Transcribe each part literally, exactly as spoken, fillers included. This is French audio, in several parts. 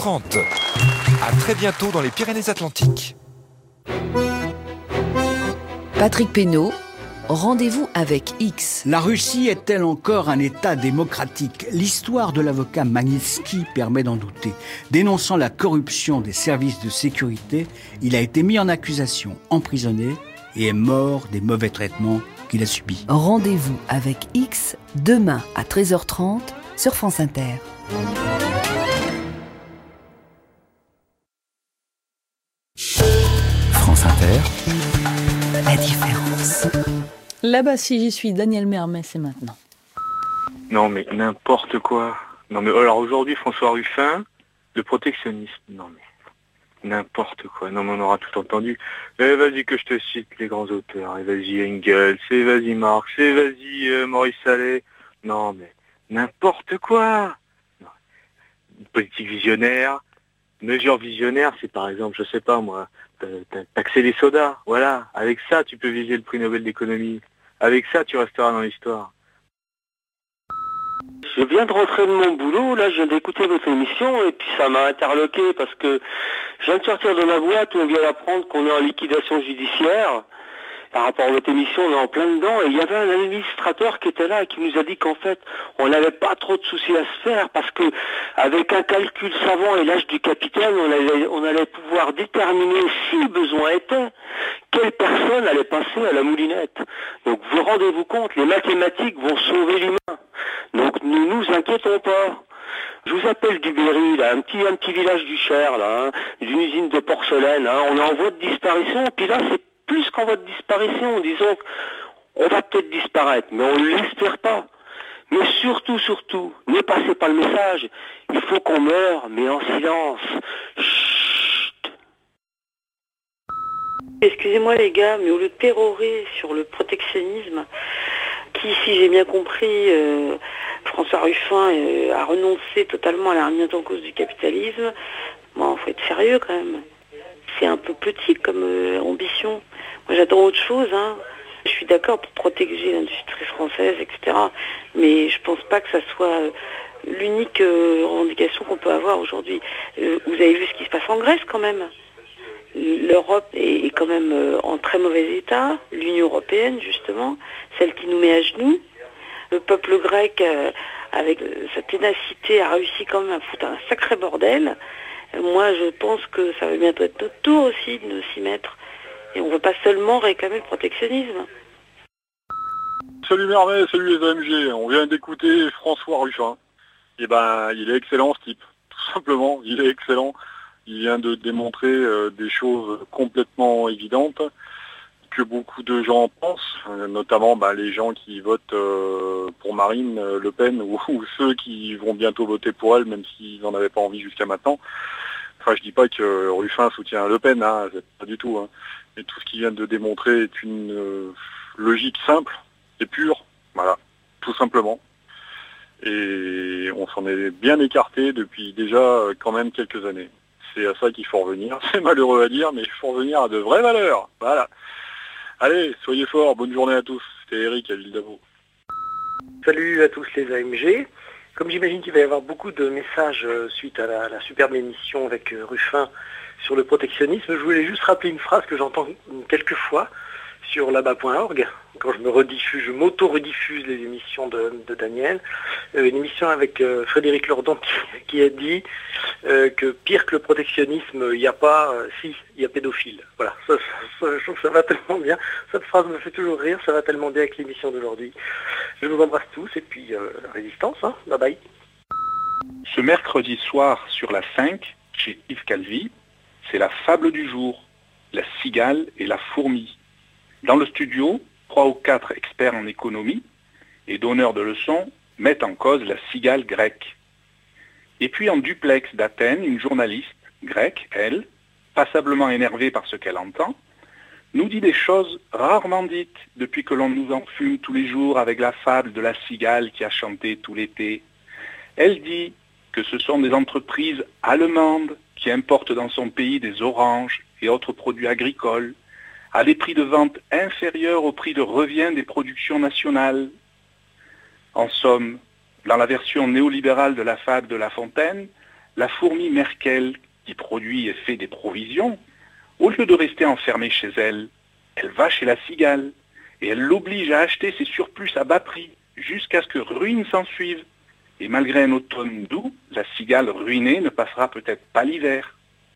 trente. À très bientôt dans les Pyrénées-Atlantiques. Patrick Pénaud, rendez-vous avec X. La Russie est-elle encore un État démocratique? L'histoire de l'avocat Magnitsky permet d'en douter. Dénonçant la corruption des services de sécurité, il a été mis en accusation, emprisonné et est mort des mauvais traitements qu'il a subis. Rendez-vous avec X demain à treize heures trente sur France Inter. France Inter. La différence. Là-bas, si j'y suis, Daniel Mermet, c'est maintenant. Non mais n'importe quoi. Non mais alors aujourd'hui, François Ruffin, le protectionnisme. Non mais n'importe quoi. Non mais on aura tout entendu. Eh, vas-y que je te cite les grands auteurs. Et vas-y Engels, et vas-y Marx, et vas-y euh, Maurice Allais. Non mais n'importe quoi. Non. Politique visionnaire. Mesure visionnaire, c'est par exemple, je sais pas moi, taxer les sodas. Voilà. Avec ça, tu peux viser le prix Nobel d'économie. Avec ça, tu resteras dans l'histoire. Je viens de rentrer de mon boulot, là je viens d'écouter votre émission et puis ça m'a interloqué parce que je viens de sortir de ma boîte où on vient d'apprendre qu'on est en liquidation judiciaire. Par rapport à votre émission, on est en plein dedans et il y avait un administrateur qui était là et qui nous a dit qu'en fait, on n'avait pas trop de soucis à se faire parce que avec un calcul savant et l'âge du capitaine, on allait, on allait pouvoir déterminer, si besoin était, quelle personne allait passer à la moulinette. Donc vous rendez-vous compte, les mathématiques vont sauver l'humain. Donc ne nous inquiétons pas. Je vous appelle du Berry, là, un petit, un petit village du Cher, là, hein, d'une usine de porcelaine, hein, on est en voie de disparition, puis là c'est plus qu'en voie de disparition, disons qu'on va peut-être disparaître, mais on ne l'espère pas. Mais surtout, surtout, ne passez pas le message, il faut qu'on meure, mais en silence. Chut. Excusez-moi les gars, mais au lieu de pérorer sur le protectionnisme, qui, si j'ai bien compris, euh, François Ruffin euh, a renoncé totalement à la remise en cause du capitalisme, bon, faut être sérieux quand même. C'est un peu petit comme euh, ambition. Moi j'attends autre chose, hein. Je suis d'accord pour protéger l'industrie française, et cetera. Mais je pense pas que ça soit l'unique euh, revendication qu'on peut avoir aujourd'hui. Euh, vous avez vu ce qui se passe en Grèce quand même. L'Europe est, est quand même euh, en très mauvais état. L'Union européenne justement, celle qui nous met à genoux. Le peuple grec, euh, avec euh, sa ténacité, a réussi quand même à foutre un sacré bordel. Moi, je pense que ça va bientôt être notre tour aussi de nous s'y mettre. Et on ne veut pas seulement réclamer le protectionnisme. Salut Mermet, salut les A M G. On vient d'écouter François Ruffin. Et ben, il est excellent ce type. Tout simplement, il est excellent. Il vient de démontrer euh, des choses complètement évidentes que beaucoup de gens pensent, euh, notamment bah, les gens qui votent euh, pour Marine Le Pen ou, ou ceux qui vont bientôt voter pour elle, même s'ils n'en avaient pas envie jusqu'à maintenant. Enfin, je dis pas que Ruffin soutient Le Pen, hein, pas du tout. Hein. Mais tout ce qu'il vient de démontrer est une euh, logique simple et pure, voilà, tout simplement. Et on s'en est bien écarté depuis déjà euh, quand même quelques années. C'est à ça qu'il faut revenir. C'est malheureux à dire, mais il faut revenir à de vraies valeurs. Voilà. Allez, soyez forts, bonne journée à tous. C'était Eric à Ville d'Avaux. Salut à tous les A M G. Comme j'imagine qu'il va y avoir beaucoup de messages suite à la, la superbe émission avec Ruffin sur le protectionnisme, je voulais juste rappeler une phrase que j'entends quelques fois sur là-bas point org, quand je me rediffuse, je m'auto-rediffuse les émissions de, de Daniel, euh, une émission avec euh, Frédéric Lordon qui, qui a dit euh, que pire que le protectionnisme, il n'y a pas, euh, si, il y a pédophile. Voilà, ça, ça, je trouve que ça va tellement bien, cette phrase me fait toujours rire, ça va tellement bien avec l'émission d'aujourd'hui. Je vous embrasse tous et puis euh, résistance, hein, bye bye. Ce mercredi soir sur la cinq, chez Yves Calvi, c'est la fable du jour, la cigale et la fourmi. Dans le studio, trois ou quatre experts en économie et donneurs de leçons mettent en cause la cigale grecque. Et puis en duplex d'Athènes, une journaliste grecque, elle, passablement énervée par ce qu'elle entend, nous dit des choses rarement dites depuis que l'on nous enfume tous les jours avec la fable de la cigale qui a chanté tout l'été. Elle dit que ce sont des entreprises allemandes qui importent dans son pays des oranges et autres produits agricoles à des prix de vente inférieurs au prix de revient des productions nationales. En somme, dans la version néolibérale de la fable de La Fontaine, La fourmi Merkel, qui produit et fait des provisions, au lieu de rester enfermée chez elle, elle va chez la cigale et elle l'oblige à acheter ses surplus à bas prix jusqu'à ce que ruine s'ensuive. Et malgré un automne doux, la cigale ruinée ne passera peut-être pas l'hiver.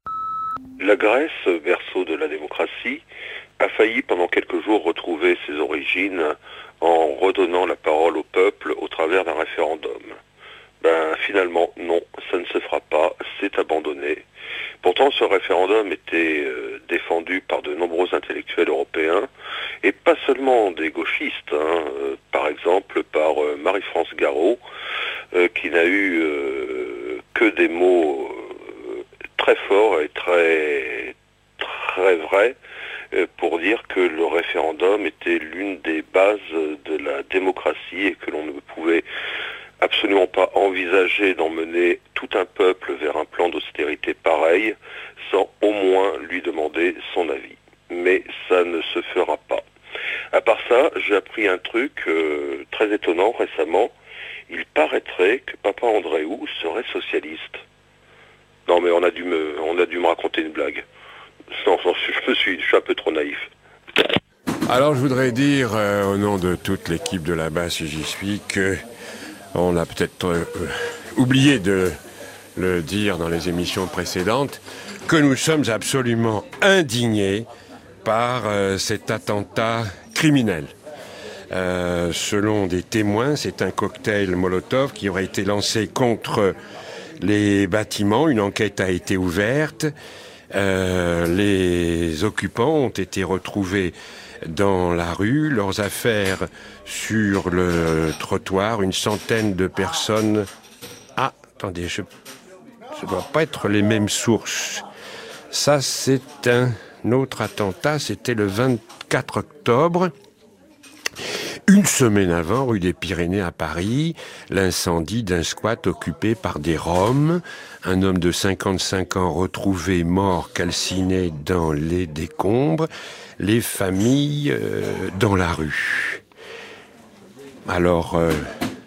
La Grèce, berceau de la démocratie, a failli pendant quelques jours retrouver ses origines en redonnant la parole au peuple au travers d'un référendum. Ben finalement, non, ça ne se fera pas, c'est abandonné. Pourtant, ce référendum était euh, défendu par de nombreux intellectuels européens, et pas seulement des gauchistes, hein, euh, par exemple par euh, Marie-France Garot, euh, qui n'a eu euh, que des mots euh, très forts et très, très vrais euh, pour dire que le référendum était l'une des bases de la démocratie et que l'on ne pouvait absolument pas envisager d'emmener tout un peuple vers un plan d'austérité pareil sans au moins lui demander son avis. Mais ça ne se fera pas. À part ça, j'ai appris un truc euh, très étonnant récemment. Il paraîtrait que Papa Andréou serait socialiste. Non mais on a dû me, on a dû me raconter une blague. Non, non, je me suis, je suis un peu trop naïf. Alors je voudrais dire euh, au nom de toute l'équipe de là-bas, si j'y suis, que on a peut-être euh, oublié de le dire dans les émissions précédentes, que nous sommes absolument indignés par euh, cet attentat criminel. Euh, selon des témoins, c'est un cocktail Molotov qui aurait été lancé contre les bâtiments. Une enquête a été ouverte. Euh, les occupants ont été retrouvés dans la rue, leurs affaires sur le trottoir, une centaine de personnes. Ah, attendez, je... ça ne doit pas être les mêmes sources. Ça, c'est un autre attentat, c'était le vingt-quatre octobre. Une semaine avant, rue des Pyrénées à Paris, l'incendie d'un squat occupé par des Roms. Un homme de cinquante-cinq ans retrouvé mort calciné dans les décombres. Les familles euh, dans la rue. Alors, euh,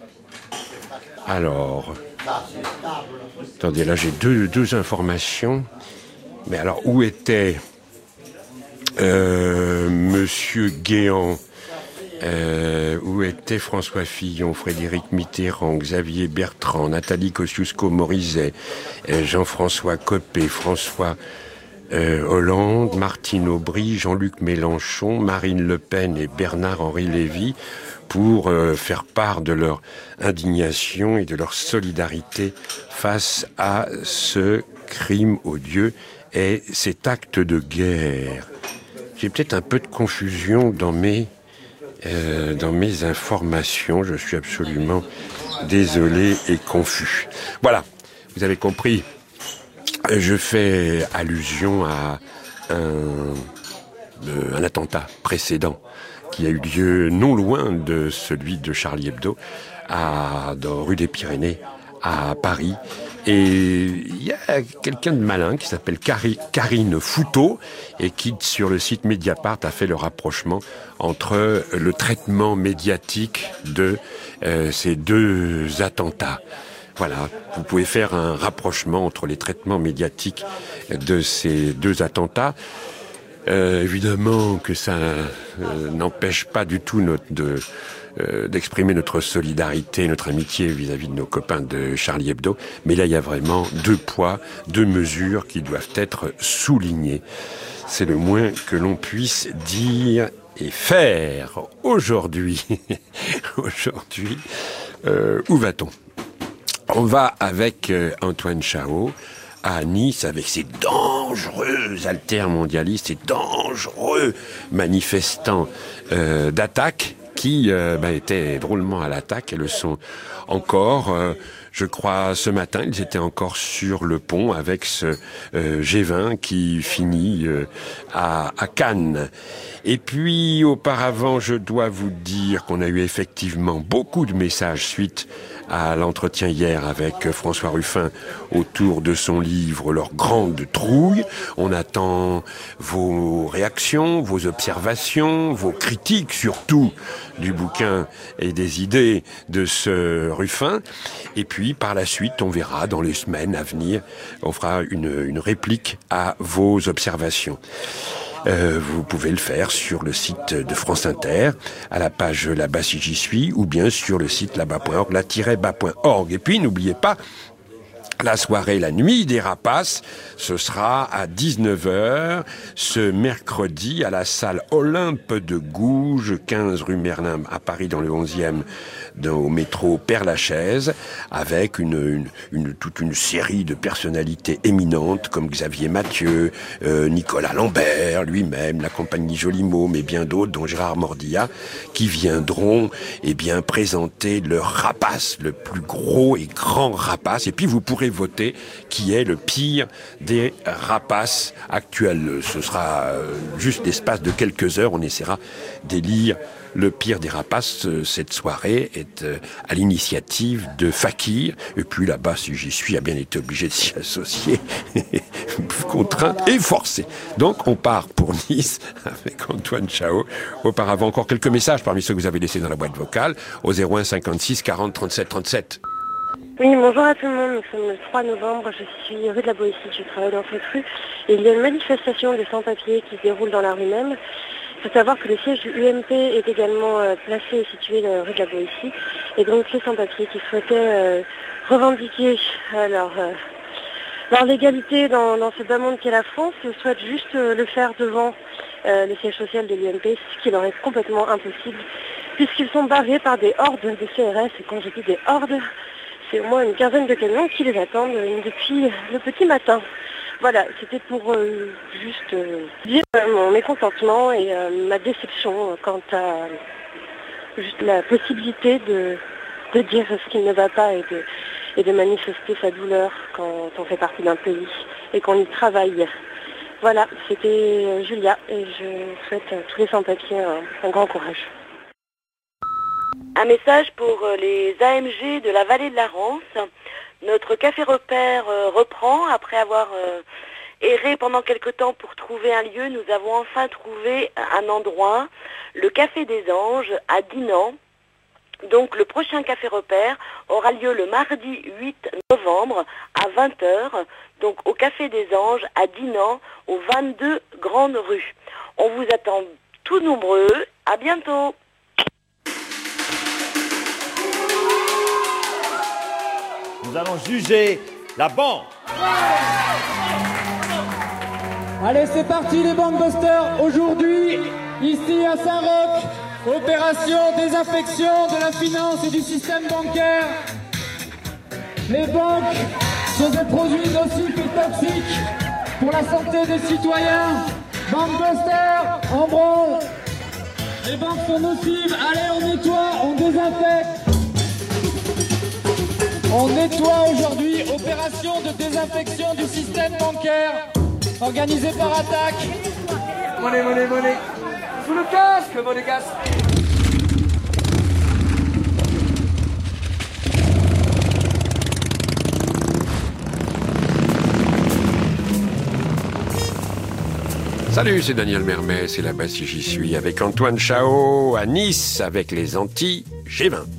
alors, attendez, là j'ai deux, deux informations. Mais alors, où était euh, Monsieur Guéant, euh, où était François Fillon, Frédéric Mitterrand, Xavier Bertrand, Nathalie Kosciusko-Morizet, euh, Jean-François Copé, François Euh, Hollande, Martine Aubry, Jean-Luc Mélenchon, Marine Le Pen et Bernard-Henri Lévy pour euh, faire part de leur indignation et de leur solidarité face à ce crime odieux et cet acte de guerre. J'ai peut-être un peu de confusion dans mes, euh, dans mes informations. Je suis absolument désolé et confus. Voilà, vous avez compris. Je fais allusion à un, euh, un attentat précédent qui a eu lieu non loin de celui de Charlie Hebdo, à, dans rue des Pyrénées, à Paris. Et il y a quelqu'un de malin qui s'appelle Cari- Karine Fouteau et qui, sur le site Mediapart, a fait le rapprochement entre le traitement médiatique de euh, ces deux attentats. Voilà, vous pouvez faire un rapprochement entre les traitements médiatiques de ces deux attentats. Euh, évidemment que ça euh, n'empêche pas du tout notre, de, euh, d'exprimer notre solidarité, notre amitié vis-à-vis de nos copains de Charlie Hebdo. Mais là, il y a vraiment deux poids, deux mesures qui doivent être soulignées. C'est le moins que l'on puisse dire et faire. Aujourd'hui, aujourd'hui, euh, où va-t-on ? On va avec euh, Antoine Chao à Nice avec ces dangereux altermondialistes, ces dangereux manifestants euh, d'attaque qui euh, bah, étaient drôlement à l'attaque et le sont encore. Euh, je crois ce matin, ils étaient encore sur le pont avec ce euh, G vingt qui finit euh, à, à Cannes. Et puis auparavant, je dois vous dire qu'on a eu effectivement beaucoup de messages suite à l'entretien hier avec François Ruffin autour de son livre « Leur grande trouille ». On attend vos réactions, vos observations, vos critiques surtout du bouquin et des idées de ce Ruffin. Et puis puis par la suite, on verra dans les semaines à venir, on fera une, une réplique à vos observations. Euh, vous pouvez le faire sur le site de France Inter, à la page là-bas si j'y suis, ou bien sur le site là-bas point org, là-bas point org. Et puis n'oubliez pas, la soirée, la nuit des rapaces, ce sera à dix-neuf heures, ce mercredi, à la salle Olympe de Gouges, quinze rue Merlin, à Paris, dans le onzième, dans, au métro Père-Lachaise, avec une, une, une, toute une série de personnalités éminentes, comme Xavier Mathieu, euh, Nicolas Lambert, lui-même, la compagnie Jolimaux, mais bien d'autres, dont Gérard Mordillat, qui viendront, eh bien, présenter leur rapace, le plus gros et grand rapace, et puis vous pourrez voter qui est le pire des rapaces actuels. Ce sera juste l'espace de quelques heures, on essaiera d'élire le pire des rapaces. Cette soirée est à l'initiative de Fakir, et puis là-bas, si j'y suis, a bien été obligé de s'y associer, contraint et forcé. Donc on part pour Nice avec Antoine Chao. Auparavant, encore quelques messages parmi ceux que vous avez laissés dans la boîte vocale au zéro un cinquante-six quarante trente-sept trente-sept. Oui, bonjour à tout le monde, nous sommes le trois novembre, je suis rue de la Boétie, je travaille dans cette rue, et il y a une manifestation des sans-papiers qui se déroule dans la rue même. Il faut savoir que le siège du U M P est également euh, placé et situé dans la rue de la Boétie, et donc les sans-papiers qui souhaitaient euh, revendiquer euh, leur, euh, leur légalité dans, dans ce bas monde qu'est la France, souhaitent juste euh, le faire devant euh, le siège social de l'U M P, ce qui leur est complètement impossible, puisqu'ils sont barrés par des hordes de C R S, et quand je dis des hordes, c'est au moins une quinzaine de camions qui les attendent depuis le petit matin. Voilà, c'était pour euh, juste euh, dire euh, mon mécontentement et euh, ma déception quant à juste la possibilité de, de dire ce qui ne va pas et de, et de manifester sa douleur quand on fait partie d'un pays et qu'on y travaille. Voilà, c'était euh, Julia et je souhaite à tous les sans-papiers un, un grand courage. Un message pour les A M G de la vallée de la Rance. Notre café repère reprend après avoir erré pendant quelque temps pour trouver un lieu. Nous avons enfin trouvé un endroit, le Café des Anges à Dinan. Donc le prochain café repère aura lieu le mardi huit novembre à vingt heures, donc au Café des Anges à Dinan, au vingt-deux Grande Rue. On vous attend tous nombreux. À bientôt. Nous allons juger la banque. Allez, c'est parti les Bankbusters. Aujourd'hui, ici à Saint-Roch, opération désaffection de la finance et du système bancaire. Les banques sont des produits nocifs et toxiques pour la santé des citoyens. Bankbusters, en branle. Les banques sont nocives. Allez, on nettoie, on désinfecte. On nettoie aujourd'hui, opération de désinfection du système bancaire, organisée par Attaque. Monnaie, monnaie, monnaie. Sous le casque, monégasque. Salut, c'est Daniel Mermet, c'est là-bas si j'y suis, avec Antoine Chao à Nice, avec les Antilles G vingt.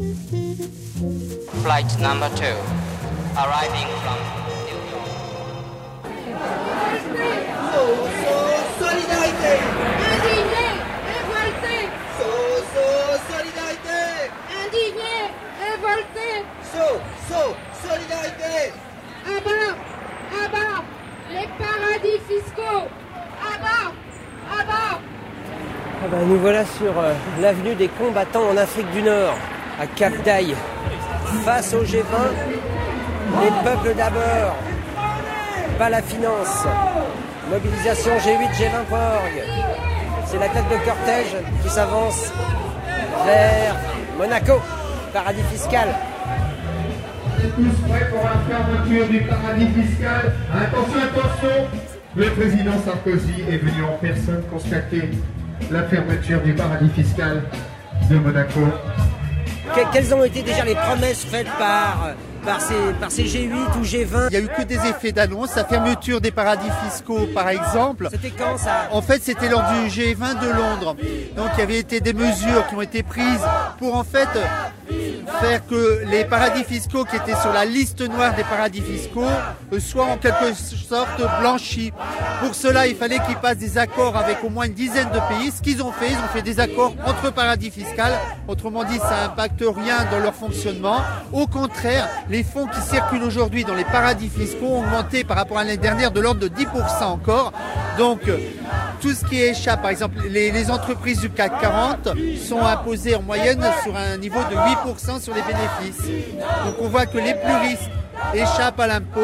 Flight number two, arriving from New York. So, so, solidarité. Indigné, révolté. So, so, solidarité. Indigné, révolté. So, so, solidarité. À bas, à bas, les paradis fiscaux. À bas, à bas. Ah bah, nous voilà sur euh, l'avenue des combattants en Afrique du Nord, à Cap d'Aille. Face au G vingt, les peuples d'abord, pas la finance. Mobilisation G huit, G vingt point org. C'est la tête de cortège qui s'avance vers Monaco, paradis fiscal. Tous prêts pour la fermeture du paradis fiscal. Attention, attention. Le président Sarkozy est venu en personne constater la fermeture du paradis fiscal de Monaco. Quelles ont été déjà les promesses faites par, par, ces, par ces G huit ou G vingt? Il n'y a eu que des effets d'annonce. La fermeture des paradis fiscaux, par exemple. C'était quand ça? En fait, c'était lors du G vingt de Londres. Donc, il y avait été des mesures qui ont été prises pour, en fait, faire que les paradis fiscaux qui étaient sur la liste noire des paradis fiscaux soient en quelque sorte blanchis. Pour cela, il fallait qu'ils passent des accords avec au moins une dizaine de pays. Ce qu'ils ont fait, ils ont fait des accords entre paradis fiscaux. Autrement dit, ça n'impacte rien dans leur fonctionnement. Au contraire, les fonds qui circulent aujourd'hui dans les paradis fiscaux ont augmenté par rapport à l'année dernière de l'ordre de dix pour cent encore. Donc, tout ce qui échappe, par exemple, les, les entreprises du C A C quarante sont imposées en moyenne sur un niveau de huit pour cent sur les bénéfices. Donc on voit que les plus riches échappent à l'impôt,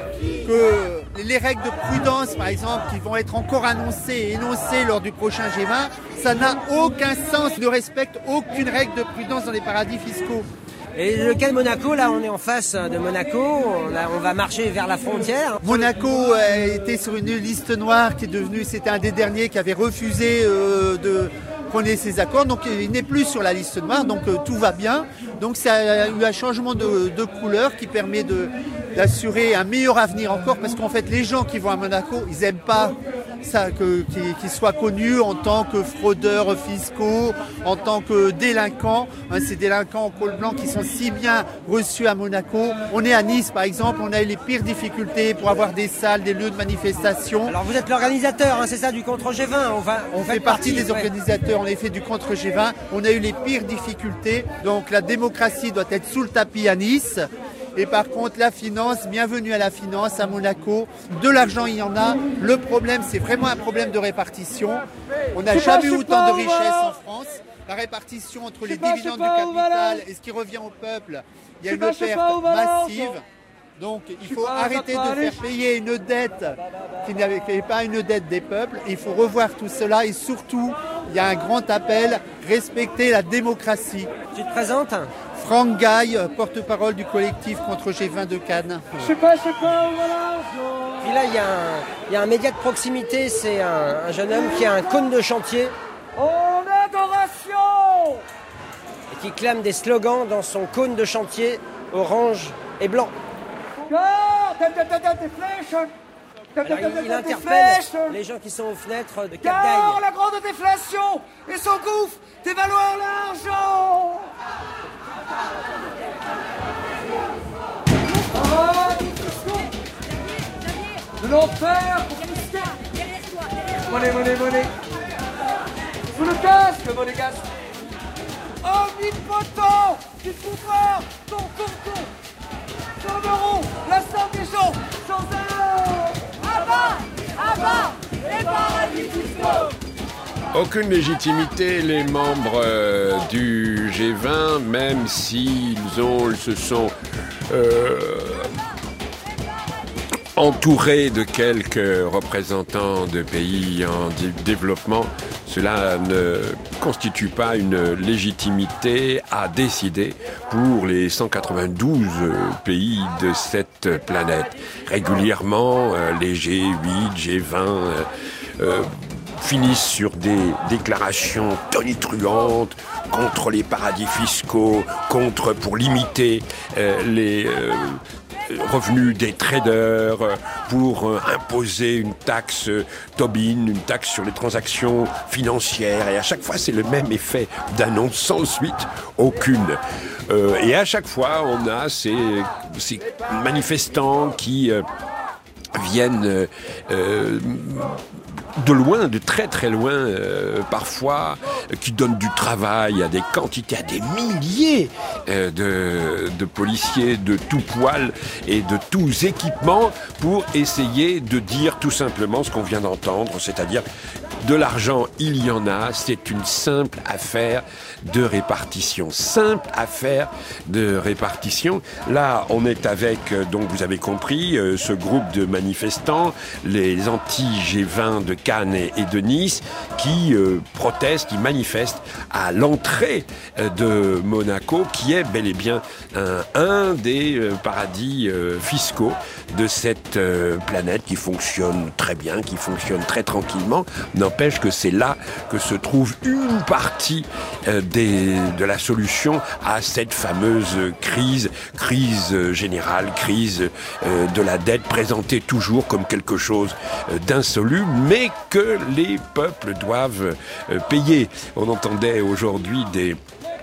que les règles de prudence, par exemple, qui vont être encore annoncées et énoncées lors du prochain G vingt, ça n'a aucun sens, ne respecte aucune règle de prudence dans les paradis fiscaux. Et le cas de Monaco, là on est en face de Monaco, on, a, on va marcher vers la frontière. Monaco a été sur une liste noire qui est devenue, c'était un des derniers qui avait refusé euh, de prendre ces accords, donc il n'est plus sur la liste noire, donc euh, tout va bien. Donc ça a eu un changement de, de couleur qui permet de, d'assurer un meilleur avenir encore, parce qu'en fait les gens qui vont à Monaco, ils n'aiment pas ça, que, qu'ils, qu'ils soient connus en tant que fraudeurs fiscaux, en tant que délinquants. Hein, ces délinquants en col blanc qui sont si bien reçus à Monaco. On est à Nice par exemple, on a eu les pires difficultés pour avoir des salles, des lieux de manifestation. Alors vous êtes l'organisateur, hein, c'est ça, du contre G vingt. On, va, on fait partie des organisateurs, en effet, du contre G vingt. On a eu les pires difficultés, donc la démocratie doit être sous le tapis à Nice. Et par contre, la finance, bienvenue à la finance à Monaco. De l'argent, il y en a. Le problème, c'est vraiment un problème de répartition. On n'a jamais eu autant de richesses en France. La répartition entre les dividendes du capital et ce qui revient au peuple, il y a une perte massive. Donc il faut arrêter de faire payer une dette qui n'est pas une dette des peuples. Il faut revoir tout cela et surtout, il y a un grand appel, respecter la démocratie. Tu te présentes ? Franck Gaille, porte-parole du collectif contre G vingt de Cannes. Je sais pas, je sais pas, voilà. Puis là, il y, a un, il y a un média de proximité, c'est un, un jeune homme qui a un cône de chantier. En adoration ! Et qui clame des slogans dans son cône de chantier orange et blanc. Car, des flèches. Alors, il, il interpelle les gens qui sont aux fenêtres de Cap d'Aille. Car la grande déflation et son gouffre dévaloir l'argent. De l'enfer. Monnaie, monnaie, monnaie. Sous le casque, monégasque. Omnipotent, du pouvoir, ton, ton, ton. cent euros, la somme des gens, sans heures. À bas, à bas, les paradis fiscaux. Aucune légitimité, les membres euh, du G vingt, même s'ils ont, ils se sont euh, entourés de quelques représentants de pays en développement, cela ne constitue pas une légitimité à décider pour les cent quatre-vingt-douze pays de cette planète. Régulièrement, euh, les G huit, G vingt... Euh, euh, finissent sur des déclarations tonitruantes contre les paradis fiscaux, contre, pour limiter euh, les euh, revenus des traders, pour euh, imposer une taxe euh, Tobin, une taxe sur les transactions financières. Et à chaque fois, c'est le même effet d'annonce sans suite aucune. Euh, et à chaque fois, on a ces, ces manifestants qui euh, viennent euh, de loin, de très très loin, euh, parfois, euh, qui donnent du travail à des quantités, à des milliers euh, de, de policiers de tout poil et de tous équipements pour essayer de dire tout simplement ce qu'on vient d'entendre, c'est-à-dire de l'argent, il y en a, c'est une simple affaire de répartition. Simple affaire de répartition. Là, on est avec, donc vous avez compris, euh, ce groupe de manifestants, les anti-G vingt de Cannes et, et de Nice, qui euh, protestent, qui manifestent à l'entrée euh, de Monaco, qui est bel et bien un, un des euh, paradis euh, fiscaux de cette euh, planète qui fonctionne très bien, qui fonctionne très tranquillement. N'empêche que c'est là que se trouve une partie euh, des, de la solution à cette fameuse crise, crise générale, crise euh, de la dette présentée toujours comme quelque chose euh, d'insoluble, mais que les peuples doivent euh, payer. On entendait aujourd'hui des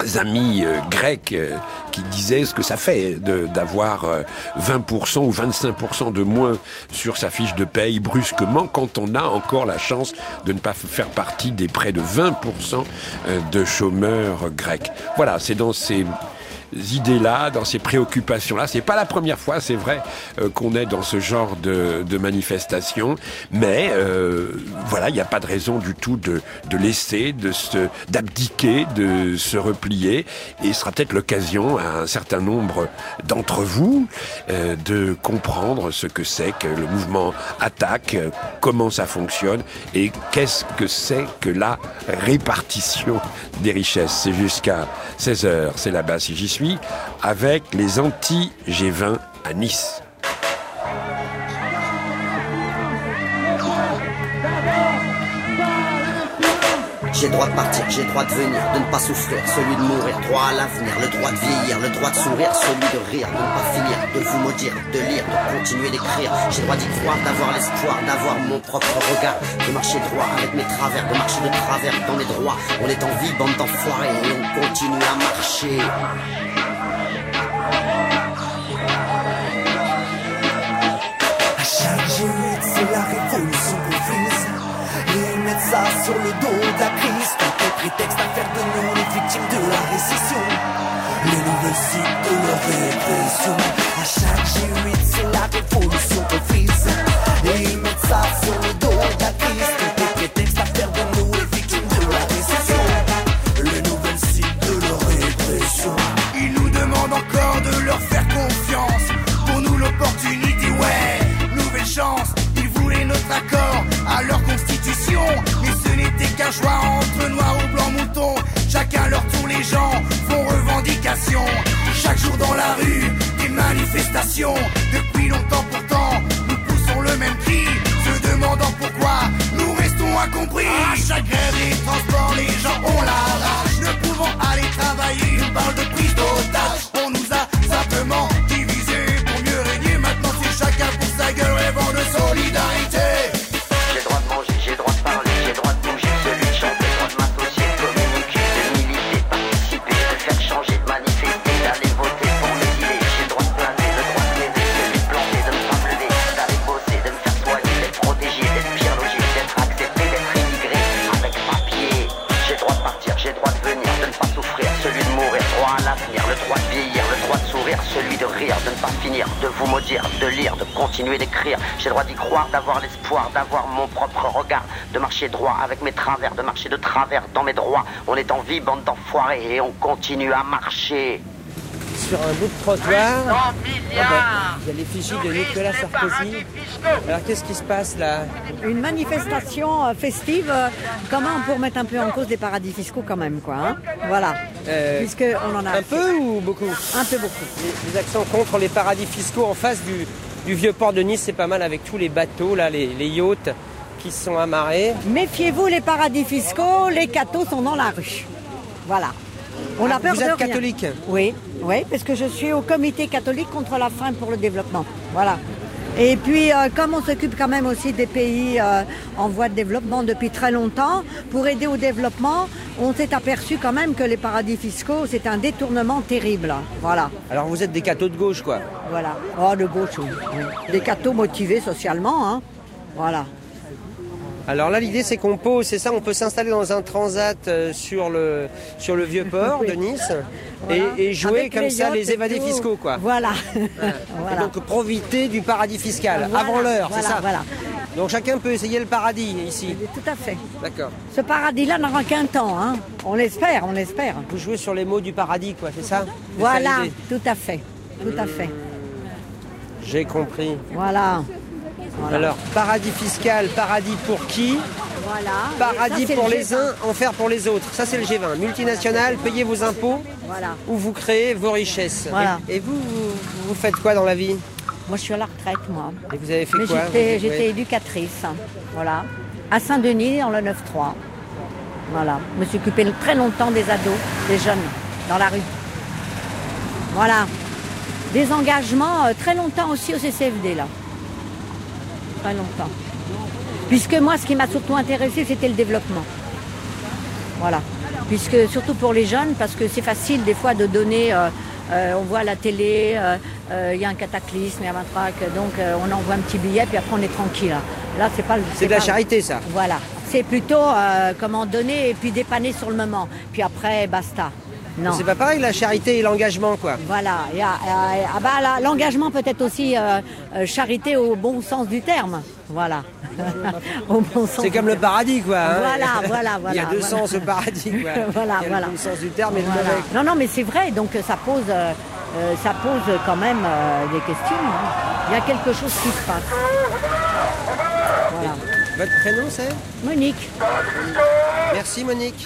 amis euh, grecs euh, qui disaient ce que ça fait d'avoir euh, vingt pour cent ou vingt-cinq pour cent de moins sur sa fiche de paye brusquement quand on a encore la chance de ne pas faire partie des près de vingt pour cent de chômeurs grecs. Voilà, c'est dans ces idées-là, dans ces préoccupations-là. C'est pas la première fois, c'est vrai, euh, qu'on est dans ce genre de, de manifestation, mais euh, voilà, il n'y a pas de raison du tout de, de laisser, de se, d'abdiquer, de se replier, et ce sera peut-être l'occasion à un certain nombre d'entre vous euh, de comprendre ce que c'est que le mouvement Attaque, euh, comment ça fonctionne, et qu'est-ce que c'est que la répartition des richesses. C'est jusqu'à seize heures, c'est là-bas si j'y suis, avec les anti-G vingt à Nice. J'ai le droit de partir, j'ai le droit de venir, de ne pas souffrir, celui de mourir, droit à l'avenir, le droit de vieillir, le droit de sourire, celui de rire, de ne pas finir, de vous maudire, de lire, de continuer d'écrire. J'ai le droit d'y croire, d'avoir l'espoir, d'avoir mon propre regard, de marcher droit avec mes travers, de marcher de travers dans mes droits. On est en vie, bande d'enfoirés, et on continue à marcher. À chaque G huit, c'est la révolution qu'on vise. Et mettre ça sur le dos de la crise, tant que prétexte à faire de nous les victimes de la récession, les nouvelles cibles de leur répression. À chaque G huit, c'est la révolution qu'on vise. Et mettre ça sur le dos de la crise, tant que prétexte à faire de nous les victimes de la récession, les nouvelles cibles de leur répression. Ils nous demandent encore de leur faire confiance. Pour nous l'opportunité, ouais, nouvelle chance. Ils voulaient notre accord à leur constitution, mais ce n'était qu'un choix entre noir ou blanc mouton. Chacun leur tour, les gens font revendication. Chaque jour dans la rue, des manifestations. Depuis longtemps pourtant, nous poussons le même cri, se demandant pourquoi nous restons incompris. À chaque grève des transports, les gens ont la rage, ne pouvant aller travailler. Ils parlent de prise d'otage. On nous a simplement divisés pour mieux régner. Maintenant c'est chacun pour sa gueule, rêvant de solidarité. J'ai le droit de manger, j'ai le droit de parler, j'ai le droit de bouger, celui de chanter, le droit de m'associer, de communiquer, de militer, de participer, de faire changer, de manifester, d'aller voter pour les idées. J'ai le droit de planer, le droit de rêver, celui de planter, de me pas me lever, d'aller bosser, de me faire soigner, d'être protégé, d'être bien logé, d'être accepté, d'être immigré, avec papier. J'ai le droit de partir, j'ai le droit de venir, de ne pas souffrir, celui de mourir, droit à l'avenir, le droit de vieillir, le droit de sourire, celui de rire, de ne pas finir, de vous maudire, de lire, de continuer d'écrire. J'ai le droit d'y croire, d'avoir l'espoir, d'avoir mon propre regard, de marcher droit avec mes travers, de marcher de travers dans mes droits. On est en vie, bande d'enfoirés, et on continue à marcher. Sur un bout de trottoir, ah ben, il y a l'effigie de Nicolas Sarkozy. Alors qu'est-ce qui se passe là? Une manifestation euh, festive, euh, comment pour mettre un peu en cause des paradis fiscaux quand même, quoi. Hein, voilà. Euh, Puisque on en a un peu ou beaucoup? Un peu beaucoup. Les, les actions contre les paradis fiscaux en face du, du vieux port de Nice, c'est pas mal avec tous les bateaux là, les, les yachts qui sont amarrés. Méfiez-vous, les paradis fiscaux, les cathos sont dans la rue. Voilà. On a peur Vous êtes de rien. catholique? Oui, oui, parce que je suis au comité catholique contre la faim pour le développement. Voilà. Et puis, euh, comme on s'occupe quand même aussi des pays euh, en voie de développement depuis très longtemps, pour aider au développement, on s'est aperçu quand même que les paradis fiscaux, c'est un détournement terrible. Voilà. Alors vous êtes des cathos de gauche, quoi? Voilà. Oh, de gauche, oui. oui. Des cathos motivés socialement, hein. Voilà. Alors là, l'idée, c'est qu'on pose, c'est ça, on peut s'installer dans un transat euh, sur le sur le vieux port oui. de Nice voilà. et, et jouer avec comme les ça les évadés tout. fiscaux, quoi. Voilà. voilà. voilà. Et donc profiter du paradis fiscal voilà. avant l'heure, voilà, c'est ça. Voilà. Donc chacun peut essayer le paradis ici. Tout à fait. D'accord. Ce paradis-là n'aura qu'un temps, hein. On l'espère, on l'espère. Vous jouez sur les mots du paradis, quoi, c'est ça? Voilà, tout à fait, tout à fait. J'ai compris. Voilà. Voilà. Alors, paradis fiscal, paradis pour qui? Voilà. Paradis ça, pour le les uns, enfer pour les autres. Ça, c'est le G vingt. Multinational, payez vos impôts voilà. ou vous créez vos richesses. Voilà. Et, et vous, vous, vous faites quoi dans la vie? Moi, je suis à la retraite, moi. Et vous avez fait Mais quoi? J'étais, j'étais éducatrice, voilà, à Saint-Denis, dans le neuf trois. Voilà. Je me suis occupée très longtemps des ados, des jeunes, dans la rue. Voilà. Des engagements euh, très longtemps aussi au C C F D, là. Très longtemps. Puisque moi, ce qui m'a surtout intéressé, c'était le développement. Voilà. puisque surtout pour les jeunes, parce que c'est facile des fois de donner, euh, euh, on voit à la télé, il euh, euh, y a un cataclysme, il y a un trac, donc euh, on envoie un petit billet, puis après on est tranquille. Là, là c'est pas. C'est de la charité, ça. Voilà, c'est plutôt euh, comment donner et puis dépanner sur le moment, puis après basta. Non. C'est pas pareil la charité et l'engagement, quoi. Voilà, y a, euh, ah bah, là, l'engagement peut être aussi euh, euh, charité au bon sens du terme. Voilà. Au bon sens c'est comme le paradis, quoi. Hein. Voilà, voilà, voilà. Il y a deux voilà. sens au paradis, quoi. Voilà, Il y a voilà. le bon sens du terme et voilà. le mauvais. Non, non, mais c'est vrai, donc ça pose, euh, euh, ça pose quand même euh, des questions. Hein. Il y a quelque chose qui se passe. Voilà. Votre prénom, c'est Monique. Merci, Monique.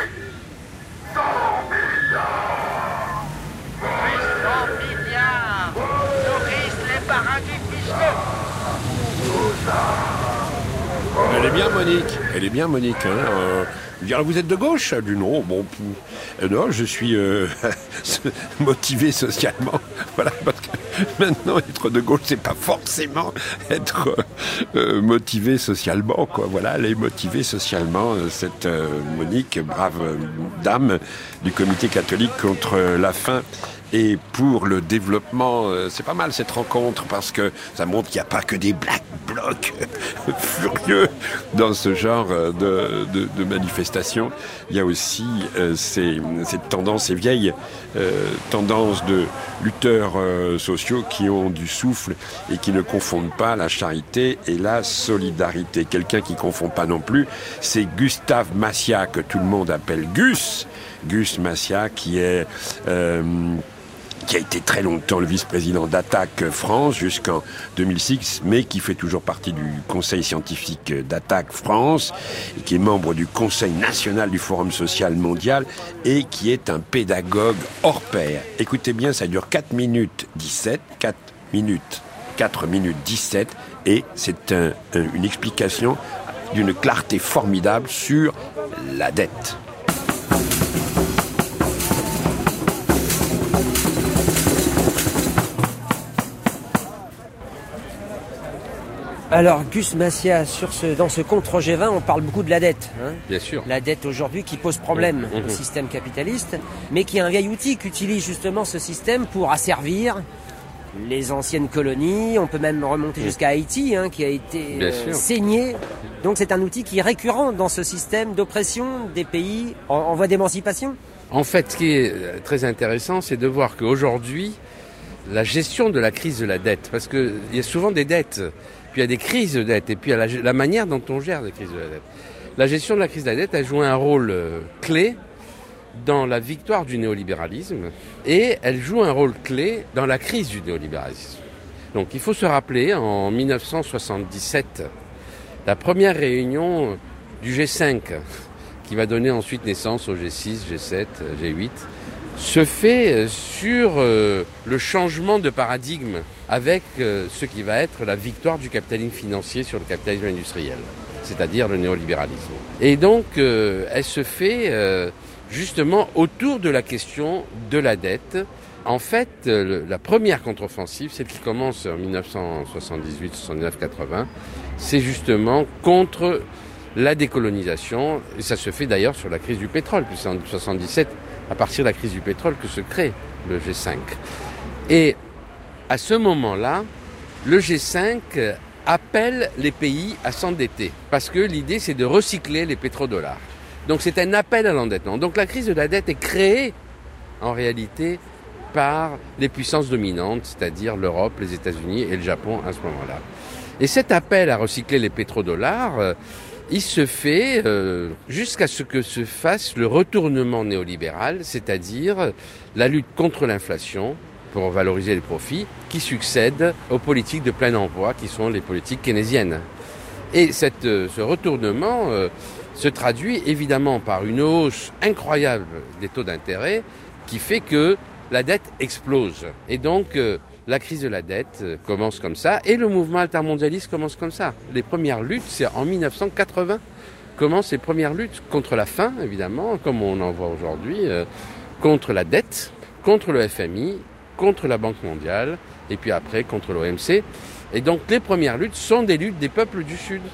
Elle est bien, Monique. Elle est bien, Monique. Hein. Euh, vous êtes de gauche? Du non. Bon, euh, non, je suis euh, motivé socialement. Voilà, parce que maintenant, être de gauche, c'est pas forcément être euh, motivé socialement, quoi. Voilà, elle est motivée socialement, cette euh, Monique, brave euh, dame du Comité catholique contre la faim et pour le développement. C'est pas mal cette rencontre parce que ça montre qu'il n'y a pas que des black blocs furieux dans ce genre de, de, de manifestations. Il y a aussi euh, ces, cette tendance, ces vieilles euh, tendances de lutteurs euh, sociaux qui ont du souffle et qui ne confondent pas la charité et la solidarité. Quelqu'un qui ne confond pas non plus, c'est Gustave Massiat, que tout le monde appelle Gus. Gus Massiat, qui est... Euh, qui a été très longtemps le vice-président d'Attaque France jusqu'en deux mille six, mais qui fait toujours partie du conseil scientifique d'Attaque France, et qui est membre du conseil national du Forum social mondial, et qui est un pédagogue hors pair. Écoutez bien, ça dure quatre minutes dix-sept, quatre minutes, quatre minutes dix-sept, et c'est un, un, une explication d'une clarté formidable sur la dette. Alors, Gus Massiat, sur ce, dans ce contre G vingt, on parle beaucoup de la dette. Hein. Bien sûr. La dette aujourd'hui qui pose problème mmh. au système capitaliste, mais qui est un vieil outil qu'utilise justement ce système pour asservir les anciennes colonies. On peut même remonter mmh. jusqu'à Haïti, hein, qui a été euh, saigné. Donc c'est un outil qui est récurrent dans ce système d'oppression des pays en, en voie d'émancipation. En fait, ce qui est très intéressant, c'est de voir qu'aujourd'hui, la gestion de la crise de la dette, parce qu'il y a souvent des dettes, puis il y a des crises de dette, et puis il y a la, la manière dont on gère les crises de la dette. La gestion de la crise de la dette a joué un rôle euh, clé dans la victoire du néolibéralisme, et elle joue un rôle clé dans la crise du néolibéralisme. Donc il faut se rappeler, en dix-neuf cent soixante-dix-sept, la première réunion du G cinq, qui va donner ensuite naissance au G six, G sept, G huit, se fait sur euh, le changement de paradigme avec euh, ce qui va être la victoire du capitalisme financier sur le capitalisme industriel, c'est-à-dire le néolibéralisme. Et donc, euh, elle se fait euh, justement autour de la question de la dette. En fait, euh, la première contre-offensive, celle qui commence en dix-neuf cent soixante-dix-huit, soixante-dix-neuf, quatre-vingts, c'est justement contre la décolonisation, et ça se fait d'ailleurs sur la crise du pétrole, puisque c'est en soixante-dix-sept, à partir de la crise du pétrole, que se crée le G cinq. Et à ce moment-là, le G cinq appelle les pays à s'endetter, parce que l'idée, c'est de recycler les pétrodollars. Donc c'est un appel à l'endettement. Donc la crise de la dette est créée, en réalité, par les puissances dominantes, c'est-à-dire l'Europe, les États-Unis et le Japon à ce moment-là. Et cet appel à recycler les pétrodollars, euh, il se fait euh, jusqu'à ce que se fasse le retournement néolibéral, c'est-à-dire la lutte contre l'inflation pour valoriser les profits, qui succède aux politiques de plein emploi, qui sont les politiques keynésiennes. Et cette, euh, ce retournement euh, se traduit évidemment par une hausse incroyable des taux d'intérêt, qui fait que la dette explose. Et donc, euh, la crise de la dette commence comme ça, et le mouvement altermondialiste commence comme ça. Les premières luttes, c'est en dix-neuf cent quatre-vingts, commencent les premières luttes contre la faim, évidemment, comme on en voit aujourd'hui, euh, contre la dette, contre le F M I, contre la Banque mondiale, et puis après contre l'O M C. Et donc les premières luttes sont des luttes des peuples du Sud.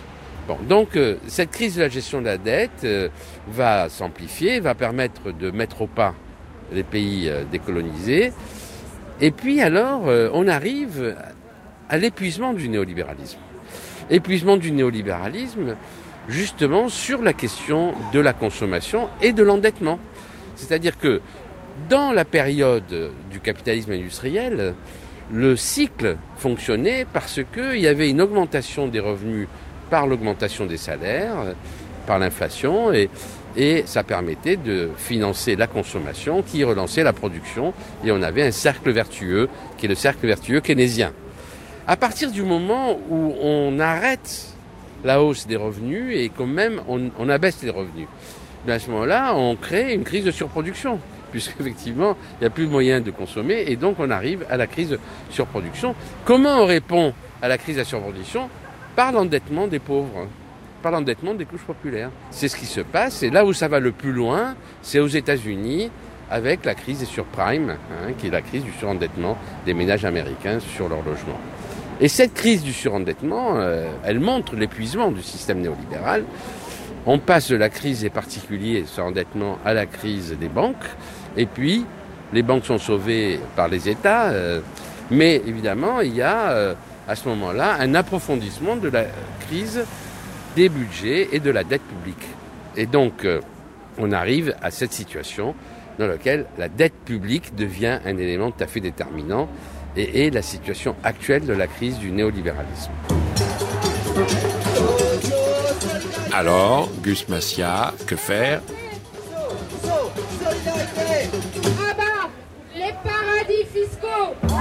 Bon, donc euh, cette crise de la gestion de la dette euh, va s'amplifier, va permettre de mettre au pas les pays euh, décolonisés. Et puis alors, euh, on arrive à l'épuisement du néolibéralisme. Épuisement du néolibéralisme, justement, sur la question de la consommation et de l'endettement. C'est-à-dire que dans la période du capitalisme industriel, le cycle fonctionnait parce qu'il y avait une augmentation des revenus par l'augmentation des salaires, par l'inflation, et, et ça permettait de financer la consommation qui relançait la production, et on avait un cercle vertueux, qui est le cercle vertueux keynésien. À partir du moment où on arrête la hausse des revenus et quand même on, on abaisse les revenus, mais à ce moment-là, on crée une crise de surproduction, puisqu'effectivement, il n'y a plus de moyens de consommer, et donc on arrive à la crise de surproduction. Comment on répond à la crise de la surproduction? Par l'endettement des pauvres, par l'endettement des couches populaires. C'est ce qui se passe, et là où ça va le plus loin, c'est aux États-Unis, avec la crise des surprimes, hein, qui est la crise du surendettement des ménages américains sur leur logement. Et cette crise du surendettement, euh, elle montre l'épuisement du système néolibéral. On passe de la crise des particuliers, ce surendettement, à la crise des banques, et puis les banques sont sauvées par les États, euh, mais évidemment, il y a... Euh, à ce moment-là, un approfondissement de la crise des budgets et de la dette publique. Et donc, euh, on arrive à cette situation dans laquelle la dette publique devient un élément tout à fait déterminant et est la situation actuelle de la crise du néolibéralisme. Alors, Gus Massia, que faire? À bas les paradis fiscaux!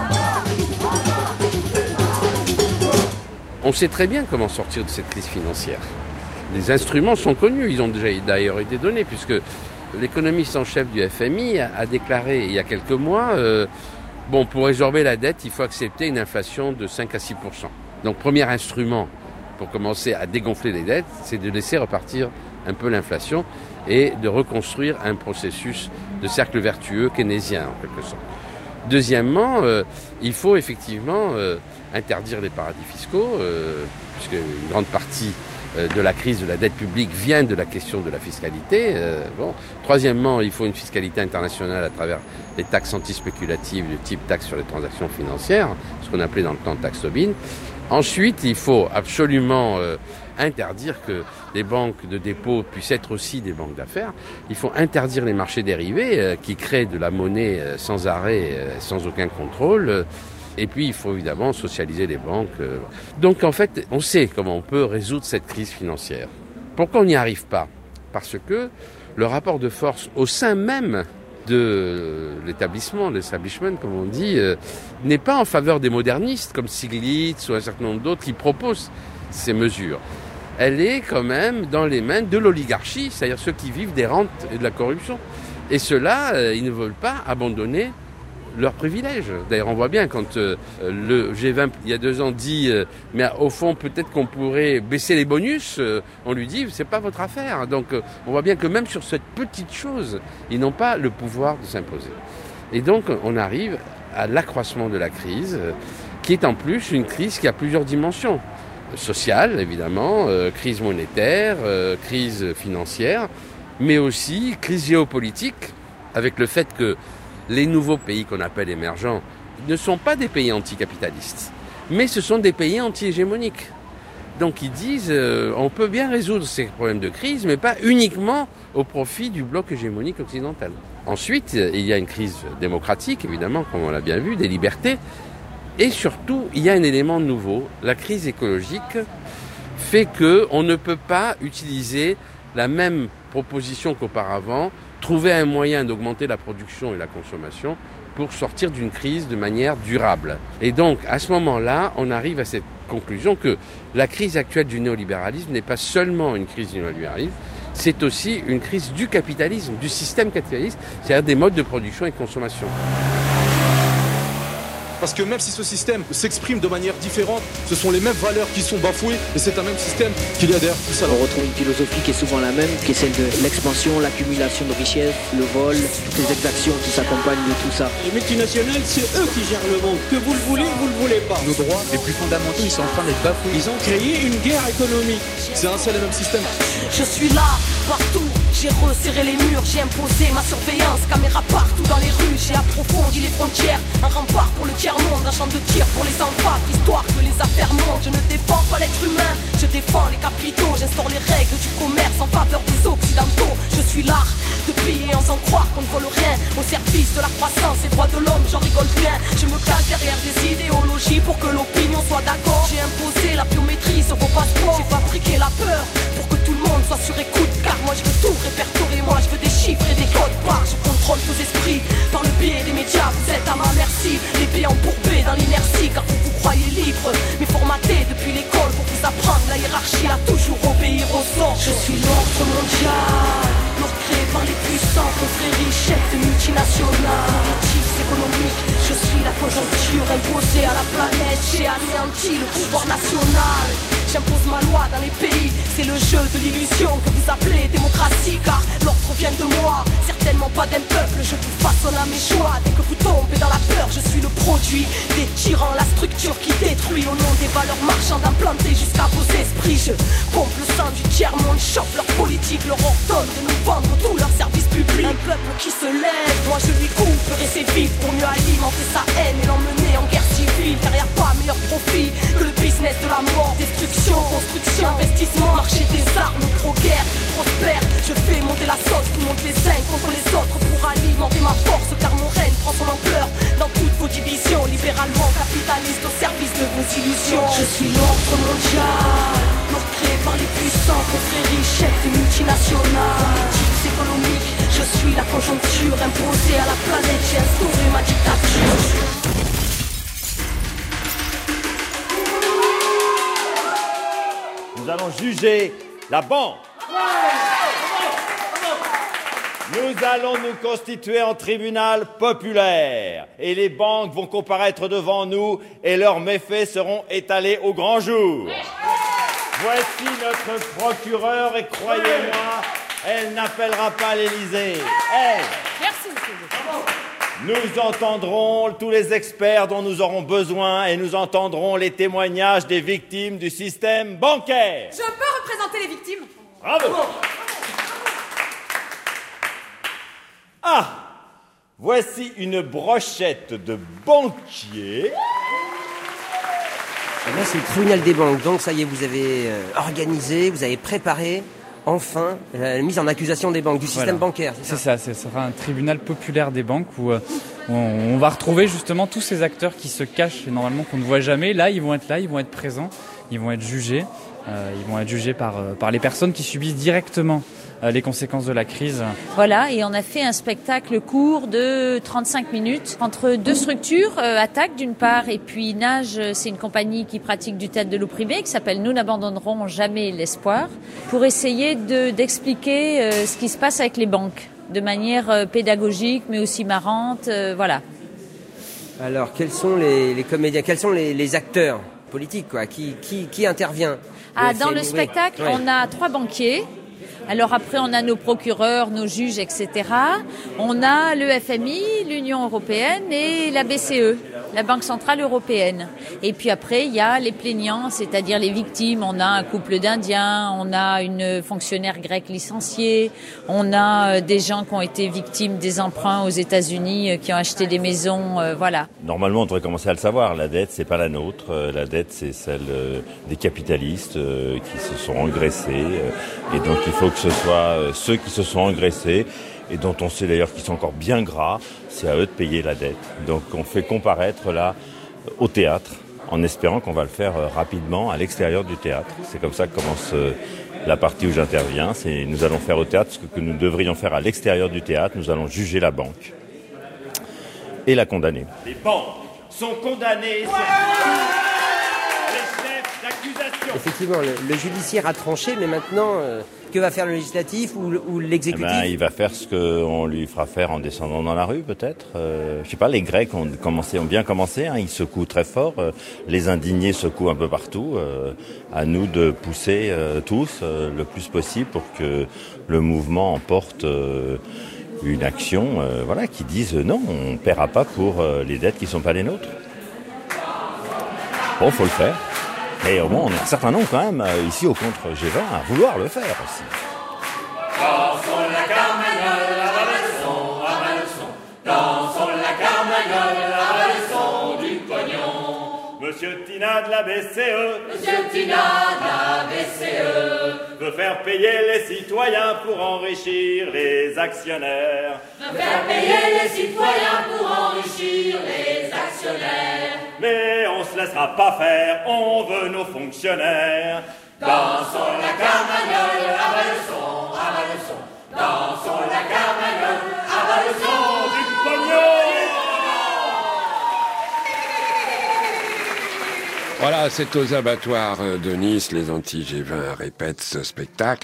On sait très bien comment sortir de cette crise financière. Les instruments sont connus, ils ont déjà d'ailleurs été donnés, puisque l'économiste en chef du F M I a, a déclaré il y a quelques mois, euh, bon, pour résorber la dette, il faut accepter une inflation de cinq à six pour cent. Donc, premier instrument pour commencer à dégonfler les dettes, c'est de laisser repartir un peu l'inflation et de reconstruire un processus de cercle vertueux keynésien, en quelque sorte. Deuxièmement, euh, il faut effectivement euh, interdire les paradis fiscaux, euh, puisque une grande partie euh, de la crise de la dette publique vient de la question de la fiscalité. Euh, bon. Troisièmement, il faut une fiscalité internationale à travers les taxes antispéculatives de type taxe sur les transactions financières, ce qu'on appelait dans le temps taxe Tobin. Ensuite, il faut absolument euh, interdire que les banques de dépôt puissent être aussi des banques d'affaires. Il faut interdire les marchés dérivés euh, qui créent de la monnaie euh, sans arrêt, euh, sans aucun contrôle. Et puis, il faut évidemment socialiser les banques. Euh. Donc, en fait, on sait comment on peut résoudre cette crise financière. Pourquoi on n'y arrive pas? Parce que le rapport de force au sein même de l'établissement, l'establishment, comme on dit, euh, n'est pas en faveur des modernistes, comme Stiglitz ou un certain nombre d'autres qui proposent ces mesures. Elle est quand même dans les mains de l'oligarchie, c'est-à-dire ceux qui vivent des rentes et de la corruption. Et ceux-là, euh, ils ne veulent pas abandonner leurs privilèges. D'ailleurs, on voit bien quand euh, le G vingt, il y a deux ans, dit euh, mais au fond, peut-être qu'on pourrait baisser les bonus, euh, on lui dit c'est pas votre affaire. Donc, euh, on voit bien que même sur cette petite chose, ils n'ont pas le pouvoir de s'imposer. Et donc, on arrive à l'accroissement de la crise, euh, qui est en plus une crise qui a plusieurs dimensions. Sociale, évidemment, euh, crise monétaire, euh, crise financière, mais aussi crise géopolitique, avec le fait que les nouveaux pays qu'on appelle émergents ne sont pas des pays anticapitalistes, mais ce sont des pays anti-hégémoniques. Donc ils disent euh, on peut bien résoudre ces problèmes de crise, mais pas uniquement au profit du bloc hégémonique occidental. Ensuite, il y a une crise démocratique, évidemment, comme on l'a bien vu, des libertés, et surtout, il y a un élément nouveau. La crise écologique fait qu'on ne peut pas utiliser la même proposition qu'auparavant, trouver un moyen d'augmenter la production et la consommation pour sortir d'une crise de manière durable. Et donc, à ce moment-là, on arrive à cette conclusion que la crise actuelle du néolibéralisme n'est pas seulement une crise du néolibéralisme, c'est aussi une crise du capitalisme, du système capitaliste, c'est-à-dire des modes de production et de consommation. Parce que même si ce système s'exprime de manière différente, ce sont les mêmes valeurs qui sont bafouées et c'est un même système qu'il y a derrière tout ça. On retrouve une philosophie qui est souvent la même, qui est celle de l'expansion, l'accumulation de richesses, le vol, toutes les exactions qui s'accompagnent de tout ça. Les multinationales, c'est eux qui gèrent le monde. Que vous le voulez, vous le voulez pas. Nos droits les plus fondamentaux, ils sont en train d'être bafoués. Ils ont créé une guerre économique. C'est un seul et même système. Je suis là, partout, j'ai resserré les murs, j'ai imposé ma surveillance, caméra partout dans les rues, j'ai approfondi les frontières, un rempart pour le tiers-monde, un champ de tir pour les enfants, histoire que les affaires montent. Je ne défends pas l'être humain, je défends les capitaux, j'instaure les règles du commerce en faveur des occidentaux. Je suis l'art de piller en sans croire qu'on ne vole rien, au service de la croissance et droits de l'homme, j'en rigole bien. Je me cache derrière des idéologies pour que l'opinion soit d'accord. J'ai imposé la biométrie sur vos passeports, j'ai fabriqué la peur pour que tout le monde soit sur écoute, car moi je veux tout répertorier, moi je veux des chiffres et des codes barres. Je contrôle vos esprits par le biais des médias, vous êtes à ma merci, les pieds embourbés dans l'inertie, car vous vous croyez libre, mais formaté depuis l'école pour vous apprendre la hiérarchie à toujours obéir aux ordres. Je suis l'ordre mondial, l'ordre créé par les puissants, confréries, chefs de multinationales, objectifs économiques. Je suis la conjoncture imposée à la planète, j'ai anéanti le pouvoir national. J'impose ma loi dans les pays, c'est le jeu de l'illusion que vous appelez démocratie, car l'ordre vient de moi, certainement pas d'un peuple. Je vous façonne à mes choix, dès que vous tombez dans la peur, je suis le produit des tyrans, la structure qui détruit au nom des valeurs marchandes implantées jusqu'à vos esprits. Je pompe le sang du tiers-monde, chope leur politique, leur ordonne de nous vendre tous leurs services publics. Un peuple qui se lève, moi je lui couperai ses vies pour mieux alimenter sa haine et l'emmener en guerre civile, car y a pas meilleur profit que le business de la mort. Destruction, construction, investissement, marché des armes, pro-guerre, prospère. Je fais monter la sauce, qui monte les uns contre les autres pour alimenter ma force, car mon règne prend son ampleur dans toutes vos divisions, libéralement capitaliste au service de vos illusions. Je suis l'ordre mondial, l'ordre créé par les puissants, confréries, chefs des multinationales, objectifs économiques. Je suis la conjoncture imposée à la planète, j'ai instauré ma dictature. Nous allons juger la banque. Nous allons nous constituer en tribunal populaire et les banques vont comparaître devant nous et leurs méfaits seront étalés au grand jour. Voici notre procureur et croyez-moi, elle n'appellera pas l'Élysée. Elle. Merci, monsieur. Nous entendrons tous les experts dont nous aurons besoin et nous entendrons les témoignages des victimes du système bancaire. Je peux représenter les victimes? Bravo. Ah, voici une brochette de banquiers. Là, c'est le tribunal des banques. Donc, ça y est, vous avez euh, organisé, vous avez préparé, enfin, la mise en accusation des banques, du système Voilà. bancaire. C'est ça, ça, ce sera un tribunal populaire des banques où euh, on, on va retrouver justement tous ces acteurs qui se cachent et normalement qu'on ne voit jamais. Là, ils vont être là, ils vont être présents, ils vont être jugés. Euh, ils vont être jugés par, euh, par les personnes qui subissent directement euh, les conséquences de la crise. Voilà, et on a fait un spectacle court de trente-cinq minutes entre deux structures, euh, Attaque d'une part, et puis Nage, c'est une compagnie qui pratique du théâtre de l'opprimé, qui s'appelle Nous n'abandonnerons jamais l'espoir, pour essayer de, d'expliquer euh, ce qui se passe avec les banques, de manière euh, pédagogique, mais aussi marrante, euh, voilà. Alors, quels sont les, les comédiens, quels sont les, les acteurs politiques, quoi, qui, qui, qui intervient? Ah, Le dans film, le oui. spectacle, Ouais. on a trois banquiers. Alors après, on a nos procureurs, nos juges, et cetera. On a le F M I, l'Union européenne et la B C E, la Banque centrale européenne. Et puis après, il y a les plaignants, c'est-à-dire les victimes. On a un couple d'Indiens, on a une fonctionnaire grecque licenciée, on a euh, des gens qui ont été victimes des emprunts aux États-Unis, euh, qui ont acheté des maisons, euh, voilà. Normalement, on devrait commencer à le savoir. La dette, c'est pas la nôtre. Euh, La dette, c'est celle euh, des capitalistes euh, qui se sont engraissés. euh, Et donc, il faut que ce soit euh, ceux qui se sont engraissés et dont on sait d'ailleurs qu'ils sont encore bien gras, c'est à eux de payer la dette. Donc, on fait comparaître là au théâtre en espérant qu'on va le faire euh, rapidement à l'extérieur du théâtre. C'est comme ça que commence euh, la partie où j'interviens. C'est nous allons faire au théâtre ce que, que nous devrions faire à l'extérieur du théâtre. Nous allons juger la banque et la condamner. Les banques sont condamnées sur les chefs d'accusation. Effectivement, le, le judiciaire a tranché, mais maintenant, euh, que va faire le législatif ou, le- ou Eh l'exécutif? ben, il va faire ce qu'on lui fera faire en descendant dans la rue, peut-être. Euh, je sais pas, les Grecs ont commencé, ont bien commencé. Hein, ils secouent très fort. Euh, les indignés secouent un peu partout. Euh, à nous de pousser euh, tous euh, le plus possible pour que le mouvement emporte euh, une action, euh, voilà, qui dise euh, non, on ne paiera pas pour euh, les dettes qui sont pas les nôtres. Bon, faut le faire. Et au moins, on est un certain nombre quand même, ici au contre G vingt, à vouloir le faire aussi. Dansons la carmagnole, à bas le son, à bas le son. Dansons la carmagnole, à bas le son du pognon. Monsieur Tina de la B C E, Monsieur Tina de la B C E, veut faire payer les citoyens pour enrichir les actionnaires. veut faire payer les citoyens pour enrichir les actionnaires. Mais on se laissera pas faire, on veut nos fonctionnaires. Dansons la carmagnole, à bas le son, à bas le son. Dansons la carmagnole, à bas le son du pognon. Voilà, c'est aux abattoirs de Nice, les anti-G vingt répètent ce spectacle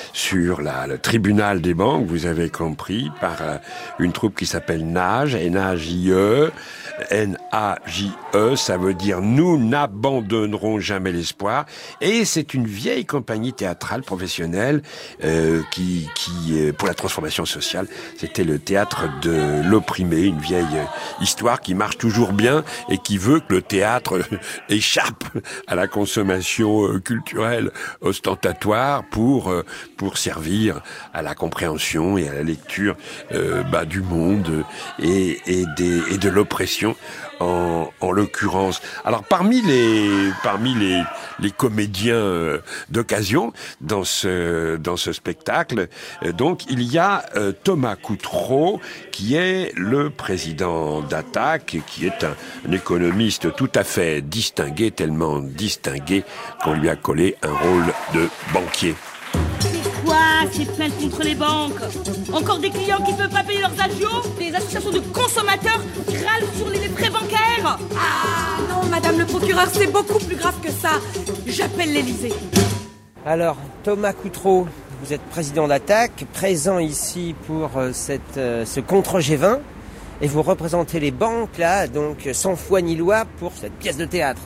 sur la, le tribunal des banques, vous avez compris, par une troupe qui s'appelle Nage, N A J E, N A J E, ça veut dire « Nous n'abandonnerons jamais l'espoir ». Et c'est une vieille compagnie théâtrale professionnelle euh, qui, qui, pour la transformation sociale, c'était le théâtre de l'opprimé, une vieille histoire qui marche toujours bien et qui veut que le théâtre échappe à la consommation culturelle ostentatoire pour pour servir à la compréhension et à la lecture euh, bah, du monde et et des et de l'oppression en en l'occurrence. Alors parmi les parmi les les comédiens euh, d'occasion dans ce dans ce spectacle, euh, donc il y a euh, Thomas Coutreau qui est le président d'Attaque, qui est un, un économiste tout à fait distingué, tellement distingué qu'on lui a collé un rôle de banquier. C'est quoi ces plaintes contre les banques? Encore des clients qui ne peuvent pas payer leurs agios? Des associations de consommateurs qui râlent sur les frais bancaires? Ah non, madame le procureur, c'est beaucoup plus grave que ça. J'appelle l'Élysée. Alors, Thomas Coutreau, vous êtes président d'Attaque, présent ici pour euh, cette, euh, ce contre G vingt, et vous représentez les banques, là, donc sans foi ni loi, pour cette pièce de théâtre.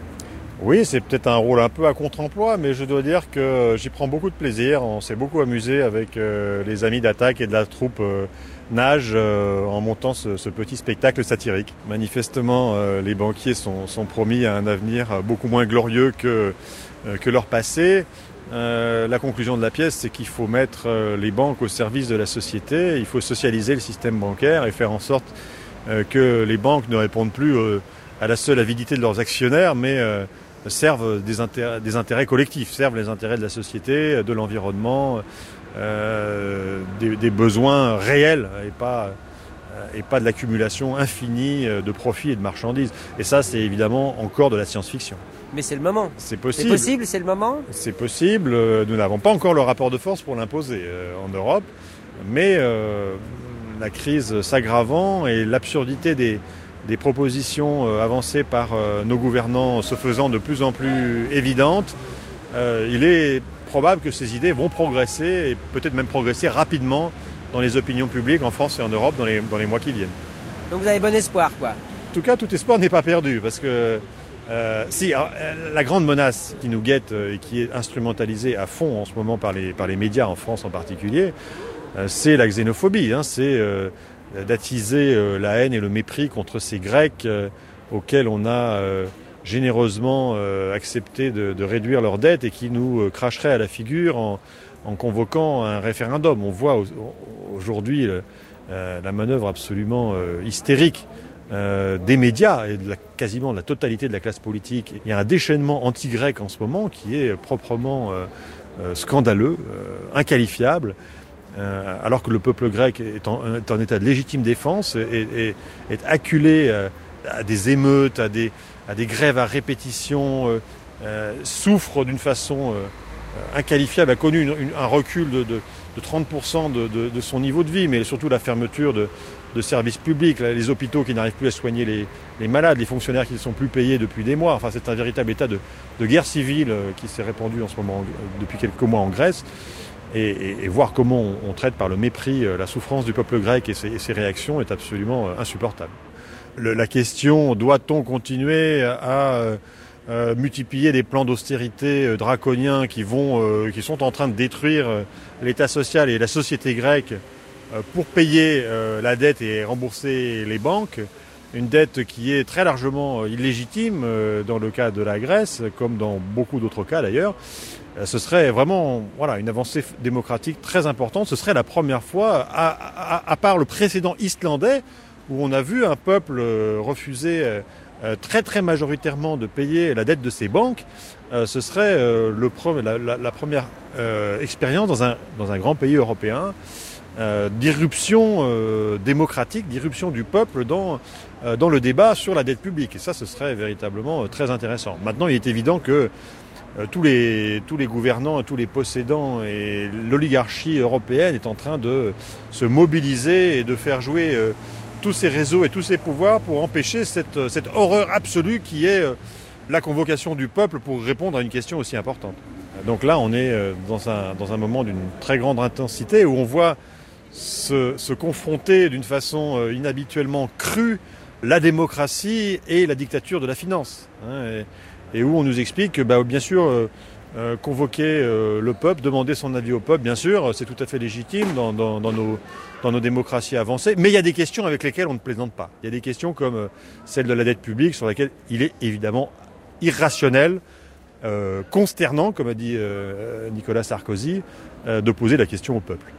Oui, c'est peut-être un rôle un peu à contre-emploi, mais je dois dire que j'y prends beaucoup de plaisir. On s'est beaucoup amusé avec euh, les amis d'Attaque et de la troupe euh, Nage euh, en montant ce, ce petit spectacle satirique. Manifestement, euh, les banquiers sont, sont promis à un avenir beaucoup moins glorieux que, euh, que leur passé. Euh, la conclusion de la pièce, c'est qu'il faut mettre euh, les banques au service de la société, il faut socialiser le système bancaire et faire en sorte euh, que les banques ne répondent plus euh, à la seule avidité de leurs actionnaires, mais euh, servent des intérêts, des intérêts collectifs, servent les intérêts de la société, de l'environnement, euh, des, des besoins réels et pas, et pas de l'accumulation infinie de profits et de marchandises. Et ça, c'est évidemment encore de la science-fiction. Mais c'est le moment. C'est possible. C'est possible, c'est le moment. C'est possible. Nous n'avons pas encore le rapport de force pour l'imposer euh, en Europe, mais euh, la crise s'aggravant et l'absurdité des, des propositions euh, avancées par euh, nos gouvernants se faisant de plus en plus évidentes, euh, il est probable que ces idées vont progresser et peut-être même progresser rapidement dans les opinions publiques en France et en Europe dans les, dans les mois qui viennent. Donc vous avez bon espoir, quoi. En tout cas, tout espoir n'est pas perdu parce que Euh, si, alors, la grande menace qui nous guette euh, et qui est instrumentalisée à fond en ce moment par les, par les médias en France en particulier, euh, c'est la xénophobie, hein, c'est euh, d'attiser euh, la haine et le mépris contre ces Grecs euh, auxquels on a euh, généreusement euh, accepté de, de réduire leurs dettes et qui nous euh, cracheraient à la figure en, en convoquant un référendum. On voit aujourd'hui euh, la manœuvre absolument euh, hystérique Euh, des médias et de la, quasiment de la totalité de la classe politique. Il y a un déchaînement anti-grec en ce moment qui est proprement euh, euh, scandaleux, euh, inqualifiable, euh, alors que le peuple grec est en, est en état de légitime défense et, et est acculé euh, à des émeutes, à des, à des grèves à répétition, euh, euh, souffre d'une façon euh, inqualifiable, a connu une, une, un recul de, de, de trente pour cent de, de, de son niveau de vie, mais surtout la fermeture de de services publics, les hôpitaux qui n'arrivent plus à soigner les, les malades, les fonctionnaires qui ne sont plus payés depuis des mois. Enfin, c'est un véritable état de, de guerre civile qui s'est répandu en ce moment, depuis quelques mois en Grèce. Et, et, et voir comment on, on traite par le mépris la souffrance du peuple grec et ses, et ses réactions est absolument insupportable. Le, la question, doit-on continuer à euh, multiplier des plans d'austérité draconiens qui, vont, euh, qui sont en train de détruire l'état social et la société grecque pour payer euh, la dette et rembourser les banques, une dette qui est très largement illégitime dans le cas de la Grèce, comme dans beaucoup d'autres cas d'ailleurs. Ce serait vraiment voilà, une avancée démocratique très importante. Ce serait la première fois, à, à, à part le précédent islandais, où on a vu un peuple refuser très très majoritairement de payer la dette de ses banques. Ce serait le, la, la, la première euh, expérience dans un, dans un grand pays européen euh, d'irruption euh, démocratique, d'irruption du peuple dans dans le débat sur la dette publique. Et ça, ce serait véritablement très intéressant. Maintenant, il est évident que euh, tous les, tous les gouvernants, tous les possédants et l'oligarchie européenne est en train de se mobiliser et de faire jouer euh, tous ces réseaux et tous ces pouvoirs pour empêcher cette, cette horreur absolue qui est euh, la convocation du peuple pour répondre à une question aussi importante. Donc là, on est euh, dans un, dans un moment d'une très grande intensité où on voit se, se confronter d'une façon euh, inhabituellement crue la démocratie et la dictature de la finance, hein, et, et où on nous explique que, bah, bien sûr, euh, euh, convoquer euh, le peuple, demander son avis au peuple, bien sûr, c'est tout à fait légitime dans, dans, dans, nos, dans nos démocraties avancées, mais il y a des questions avec lesquelles on ne plaisante pas. Il y a des questions comme euh, celle de la dette publique, sur laquelle il est évidemment irrationnel, euh, consternant, comme a dit euh, Nicolas Sarkozy, euh, de poser la question au peuple.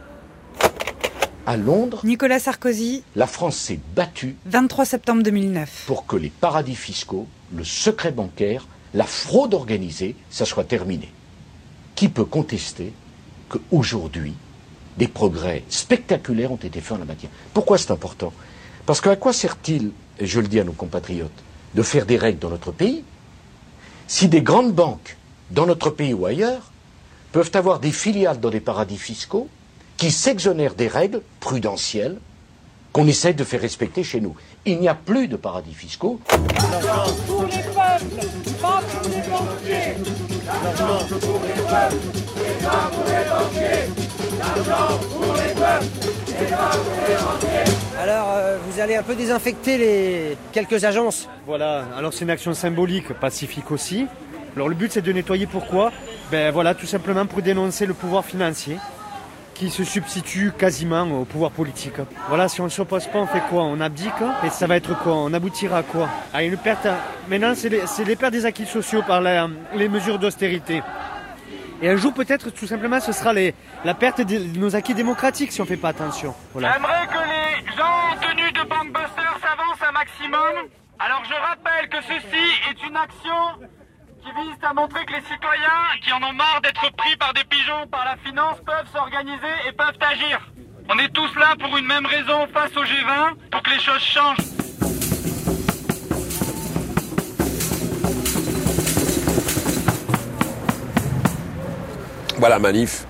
À Londres, Nicolas Sarkozy, la France s'est battue vingt-trois septembre deux mille neuf pour que les paradis fiscaux, le secret bancaire, la fraude organisée, ça soit terminé. Qui peut contester qu'aujourd'hui, des progrès spectaculaires ont été faits en la matière? Pourquoi c'est important? Parce qu'à quoi sert-il, et je le dis à nos compatriotes, de faire des règles dans notre pays si des grandes banques, dans notre pays ou ailleurs, peuvent avoir des filiales dans des paradis fiscaux qui s'exonèrent des règles prudentielles qu'on essaie de faire respecter chez nous? Il n'y a plus de paradis fiscaux. L'argent pour les peuples, pas pour les banquiers. L'argent pour les peuples, et pas pour les banquiers. L'argent pour les peuples, et pas pour les banquiers. Alors, euh, vous allez un peu désinfecter les quelques agences. Voilà, alors c'est une action symbolique, pacifique aussi. Alors le but c'est de nettoyer pourquoi? Ben voilà, tout simplement pour dénoncer le pouvoir financier qui se substitue quasiment au pouvoir politique. Voilà, si on ne s'oppose pas, on fait quoi? On abdique, et ça va être quoi? On aboutira à quoi? À une perte. Maintenant, c'est les, c'est les pertes des acquis sociaux par la, les mesures d'austérité. Et un jour, peut-être, tout simplement, ce sera les, la perte de nos acquis démocratiques si on ne fait pas attention. Voilà. J'aimerais que les gens en tenue de bankbusters s'avancent un maximum. Alors je rappelle que ceci est une action qui vise à montrer que les citoyens qui en ont marre d'être pris par des pigeons, par la finance, peuvent s'organiser et peuvent agir. On est tous là pour une même raison face au G vingt, pour que les choses changent. Voilà, manif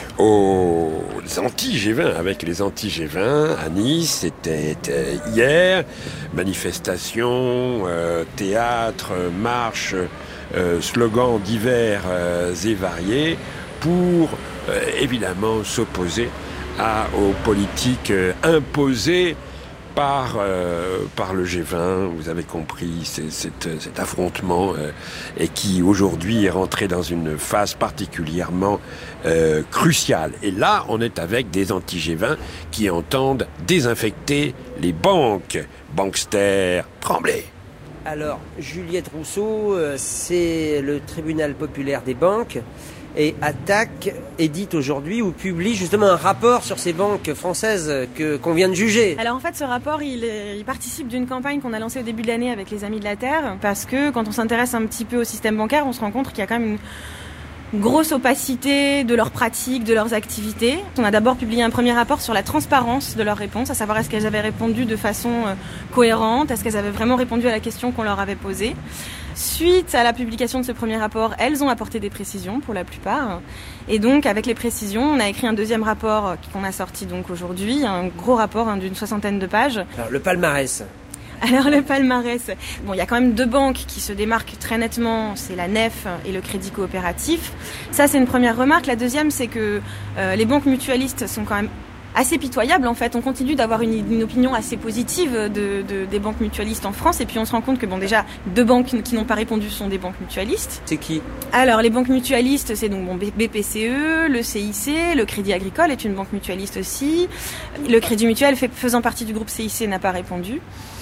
aux anti-G vingt, avec les anti-G vingt à Nice, c'était hier, manifestation, euh, théâtre, marche, euh, slogans divers euh, et variés pour euh, évidemment s'opposer à, aux politiques euh, imposées par euh, par le G vingt, vous avez compris, c'est, c'est, cet affrontement euh, et qui aujourd'hui est rentré dans une phase particulièrement euh, cruciale. Et là, on est avec des anti-G vingt qui entendent désinfecter les banques. Bankster, Tremblay. Alors, Juliette Rousseau, euh, c'est le tribunal populaire des banques. Et Attaque édite aujourd'hui ou publie justement un rapport sur ces banques françaises que, qu'on vient de juger. Alors en fait ce rapport il, est, il participe d'une campagne qu'on a lancée au début de l'année avec les Amis de la Terre, parce que quand on s'intéresse un petit peu au système bancaire, on se rend compte qu'il y a quand même une grosse opacité de leurs pratiques, de leurs activités. On a d'abord publié un premier rapport sur la transparence de leurs réponses, à savoir est-ce qu'elles avaient répondu de façon cohérente, est-ce qu'elles avaient vraiment répondu à la question qu'on leur avait posée. Suite à la publication de ce premier rapport, elles ont apporté des précisions pour la plupart. Et donc, avec les précisions, on a écrit un deuxième rapport qu'on a sorti donc aujourd'hui, un gros rapport hein, d'une soixantaine de pages. Alors, le palmarès. Alors, le palmarès. Bon, il y a quand même deux banques qui se démarquent très nettement, c'est la Nef et le Crédit Coopératif. Ça, c'est une première remarque. La deuxième, c'est que euh, les banques mutualistes sont quand même assez pitoyable en fait. On continue d'avoir une, une opinion assez positive de, de, des banques mutualistes en France, et puis on se rend compte que bon déjà deux banques qui n'ont pas répondu sont des banques mutualistes. C'est qui? Alors les banques mutualistes, c'est donc bon, B P C E, le C I C, le Crédit Agricole est une banque mutualiste aussi. Le Crédit Mutuel fait, faisant partie du groupe C I C n'a pas répondu.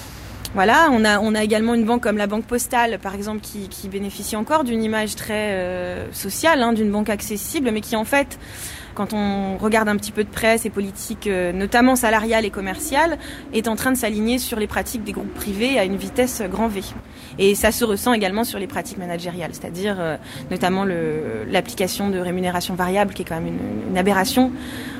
Voilà, on a, on a également une banque comme la Banque Postale, par exemple, qui, qui bénéficie encore d'une image très euh, sociale, hein, d'une banque accessible, mais qui en fait, quand on regarde un petit peu de presse et politique, euh, notamment salariale et commerciale, est en train de s'aligner sur les pratiques des groupes privés à une vitesse grand V. Et ça se ressent également sur les pratiques managériales, c'est-à-dire euh, notamment le, l'application de rémunération variable, qui est quand même une, une aberration.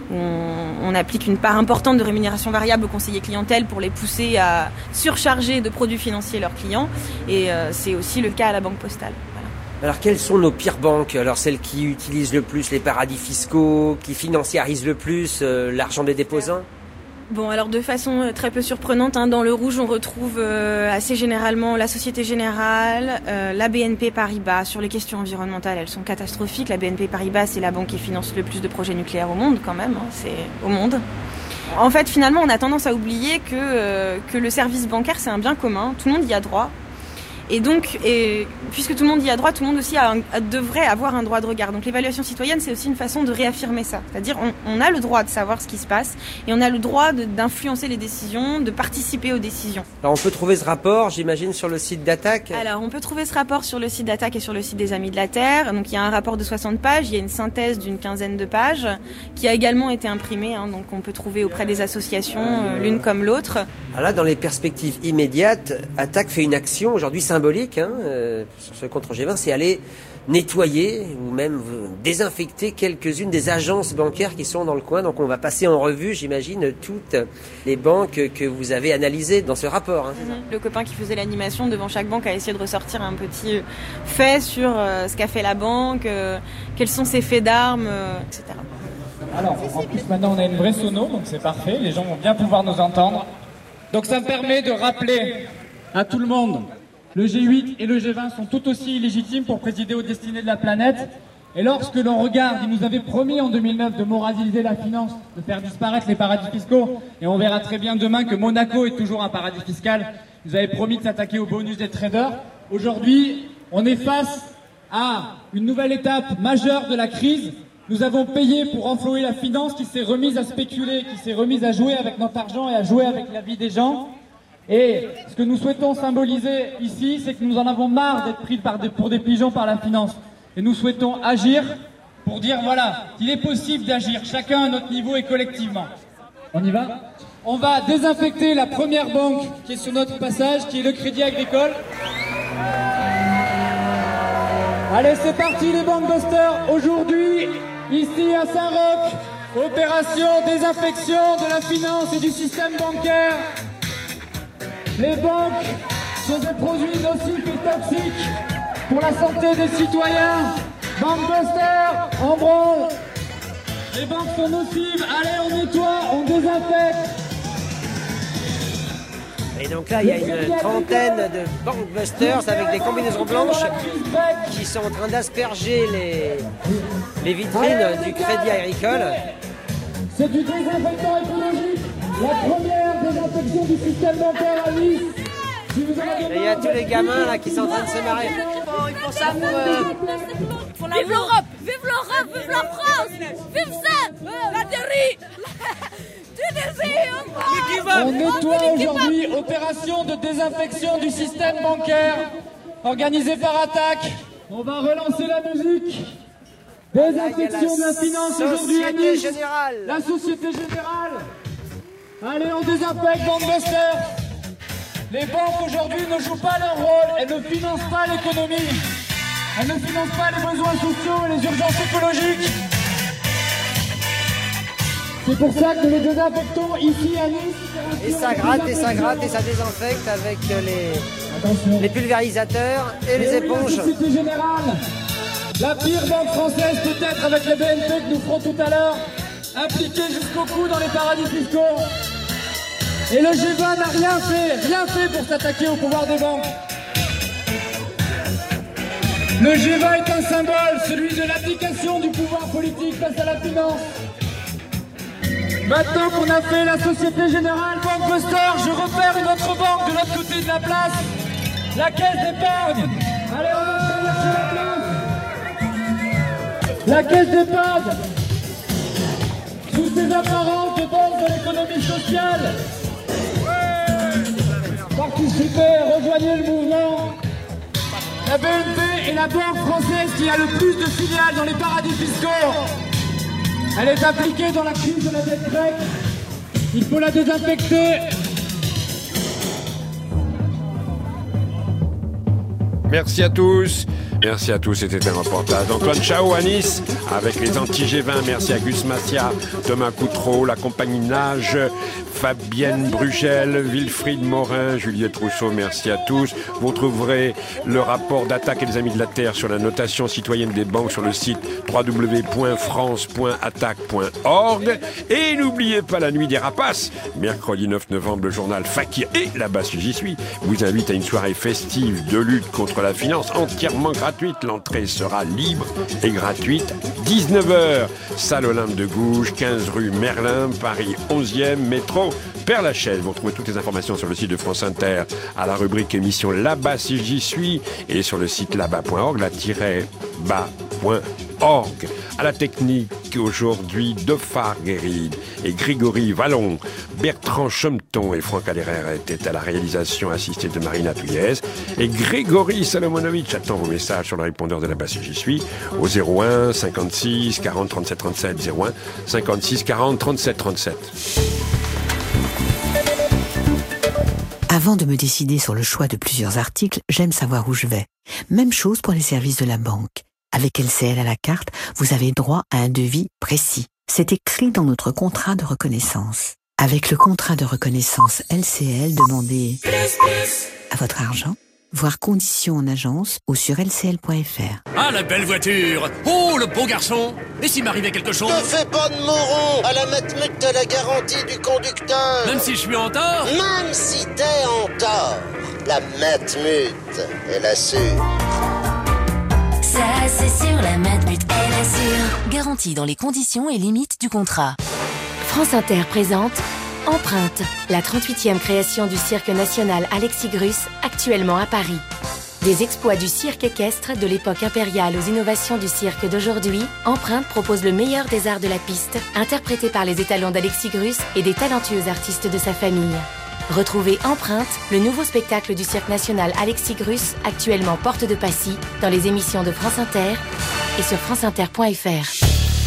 On, on applique une part importante de rémunération variable aux conseillers clientèle pour les pousser à surcharger de produits financiers leurs clients. Et euh, c'est aussi le cas à la Banque Postale. Voilà. Alors quelles sont nos pires banques? Alors celles qui utilisent le plus les paradis fiscaux, qui financiarisent le plus euh, l'argent des déposants? Bon, alors de façon très peu surprenante, hein, dans le rouge, on retrouve euh, assez généralement la Société Générale, euh, la B N P Paribas. Sur les questions environnementales, elles sont catastrophiques. La B N P Paribas, c'est la banque qui finance le plus de projets nucléaires au monde, quand même. Hein, c'est au monde. En fait, finalement, on a tendance à oublier que, euh, que le service bancaire, c'est un bien commun. Tout le monde y a droit. Et donc, et, puisque tout le monde y a droit, tout le monde aussi a un, a, devrait avoir un droit de regard. Donc l'évaluation citoyenne, c'est aussi une façon de réaffirmer ça. C'est-à-dire on, on a le droit de savoir ce qui se passe et on a le droit de, d'influencer les décisions, de participer aux décisions. Alors on peut trouver ce rapport, j'imagine, sur le site d'Attaque? Alors on peut trouver ce rapport sur le site d'Attaque et sur le site des Amis de la Terre. Donc il y a un rapport de soixante pages, il y a une synthèse d'une quinzaine de pages qui a également été imprimée. Hein, donc on peut trouver auprès des associations, euh, l'une comme l'autre. Alors là, dans les perspectives immédiates, Attaque fait une action aujourd'hui symbolique hein, euh, sur ce contre G vingt, c'est aller nettoyer ou même désinfecter quelques-unes des agences bancaires qui sont dans le coin. Donc on va passer en revue, j'imagine, toutes les banques que vous avez analysées dans ce rapport. Hein, c'est ça ? Le copain qui faisait l'animation devant chaque banque a essayé de ressortir un petit fait sur euh, ce qu'a fait la banque, euh, quels sont ses faits d'armes, euh, et cetera. Alors, en plus maintenant on a une vraie sono, donc c'est parfait, les gens vont bien pouvoir nous entendre. Donc ça me permet de rappeler à tout le monde, le G huit et le G vingt sont tout aussi illégitimes pour présider aux destinées de la planète. Et lorsque l'on regarde, ils nous avaient promis en deux mille neuf de moraliser la finance, de faire disparaître les paradis fiscaux. Et on verra très bien demain que Monaco est toujours un paradis fiscal. Ils avaient promis de s'attaquer au bonus des traders. Aujourd'hui, on est face à une nouvelle étape majeure de la crise. Nous avons payé pour renflouer la finance qui s'est remise à spéculer, qui s'est remise à jouer avec notre argent et à jouer avec la vie des gens. Et ce que nous souhaitons symboliser ici, c'est que nous en avons marre d'être pris par des, pour des pigeons par la finance. Et nous souhaitons agir pour dire, voilà, qu'il est possible d'agir, chacun à notre niveau et collectivement. On y va ? On va désinfecter la première banque qui est sur notre passage, qui est le Crédit Agricole. Allez, c'est parti les bankbusters. Aujourd'hui, ici à Saint-Roch, opération désinfection de la finance et du système bancaire. Les banques sont des produits nocifs et toxiques pour la santé des citoyens. Bankbusters, en branle. Les banques sont nocives. Allez, on nettoie, on désinfecte. Et donc là, il y a une trentaine de bankbusters avec des combinaisons blanches qui sont en train d'asperger les, les vitrines du Crédit Agricole. C'est du désinfectant écologique. La première désinfection du système bancaire à Nice. Si vous avez et il y a tous les gamins là qui sont en train de se marrer. Ils font ça pour... Euh... Vive l'Europe! Vive l'Europe! Vive la France! Vive ça! La Terry! On nettoie aujourd'hui opération de désinfection du système bancaire organisée par Attaque. On va relancer la musique. Désinfection de la finance aujourd'hui à Nice. La Société Générale. Allez, on désinfecte, bankbusters. Les banques aujourd'hui ne jouent pas leur rôle. Elles ne financent pas l'économie. Elles ne financent pas les besoins sociaux et les urgences écologiques. C'est pour ça que nous les désinfectons ici à Nice. Et ça gratte, et ça gratte, et ça désinfecte avec les, les pulvérisateurs et les éponges. La Société Générale, la pire banque française peut-être avec les B N P que nous ferons tout à l'heure, impliquée jusqu'au cou dans les paradis fiscaux. Et le G vingt n'a rien fait, rien fait pour s'attaquer au pouvoir des banques. Le G vingt est un symbole, celui de l'abdication du pouvoir politique face à la finance. Maintenant qu'on a fait la Société Générale, Bankbuster, je repère une autre banque de l'autre côté de la place, la Caisse d'épargne. Allez, on va sur la place. La Caisse d'épargne, sous ses apparences de banque de l'économie sociale. Participez, rejoignez le mouvement. La B N P est la banque française qui a le plus de filiales dans les paradis fiscaux. Elle est impliquée dans la crise de la dette grecque. Il faut la désinfecter. Merci à tous. Merci à tous, c'était un reportage d'Antoine Chao à Nice avec les anti-G vingt. Merci à Gus Massia, Thomas Coutreau, la compagnie Nage, Fabienne Brugel, Wilfried Morin, Juliette Rousseau. Merci à tous. Vous retrouverez le rapport d'Attaque et des Amis de la Terre sur la notation citoyenne des banques sur le site w w w point france point attaque point org. Et n'oubliez pas la nuit des rapaces. Mercredi neuf novembre, le journal Fakir et la Basse J'y suis vous invite à une soirée festive de lutte contre la finance entièrement gratuite. L'entrée sera libre et gratuite. dix-neuf heures, salle Olympe de Gouges, quinze rue Merlin, Paris onzième, métro Père-Lachaise. Vous retrouvez toutes les informations sur le site de France Inter à la rubrique émission Là-bas si j'y suis et sur le site là-bas point org, la-bas point org. À la technique aujourd'hui, Defar Guéride et Grégory Vallon. Bertrand Chomton et Franck Alérer étaient à la réalisation assistée de Marina Tuyez. Et Grégory Salomonovitch attend vos messages sur le répondeur de la Basse J'y suis au zéro un cinquante-six quarante trente-sept trente-sept, zéro un cinquante-six quarante trente-sept trente-sept. Avant de me décider sur le choix de plusieurs articles, j'aime savoir où je vais. Même chose pour les services de la banque. Avec L C L à la carte, vous avez droit à un devis précis. C'est écrit dans notre contrat de reconnaissance. Avec le contrat de reconnaissance L C L, demandez à votre argent, voir conditions en agence ou sur L C L point F R. Ah, la belle voiture! Oh, le beau garçon! Et s'il m'arrivait quelque chose? Ne fais pas de moron! À la matmut, t'as la garantie du conducteur! Même si je suis en tort? Même si t'es en tort! La matmut, elle assure. Ça, c'est sûr, la matmut, elle assure. Garantie dans les conditions et limites du contrat. France Inter présente Empreinte, la trente-huitième création du cirque national Alexis Grus, actuellement à Paris. Des exploits du cirque équestre de l'époque impériale aux innovations du cirque d'aujourd'hui, Empreinte propose le meilleur des arts de la piste, interprété par les étalons d'Alexis Grus et des talentueux artistes de sa famille. Retrouvez Empreinte, le nouveau spectacle du cirque national Alexis Grus, actuellement porte de Passy, dans les émissions de France Inter et sur france inter point f r.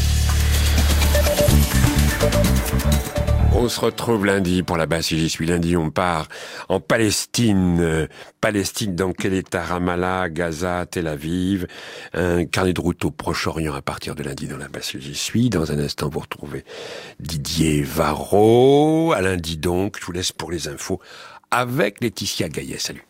On se retrouve lundi pour la Basse J'y suis. Lundi, on part en Palestine. Euh, Palestine, dans quel état? Ramallah, Gaza, Tel Aviv. Un carnet de route au Proche-Orient à partir de lundi dans la Basse J'y suis. Dans un instant, vous retrouvez Didier Varro. À lundi donc, je vous laisse pour les infos avec Laetitia Gaillet. Salut.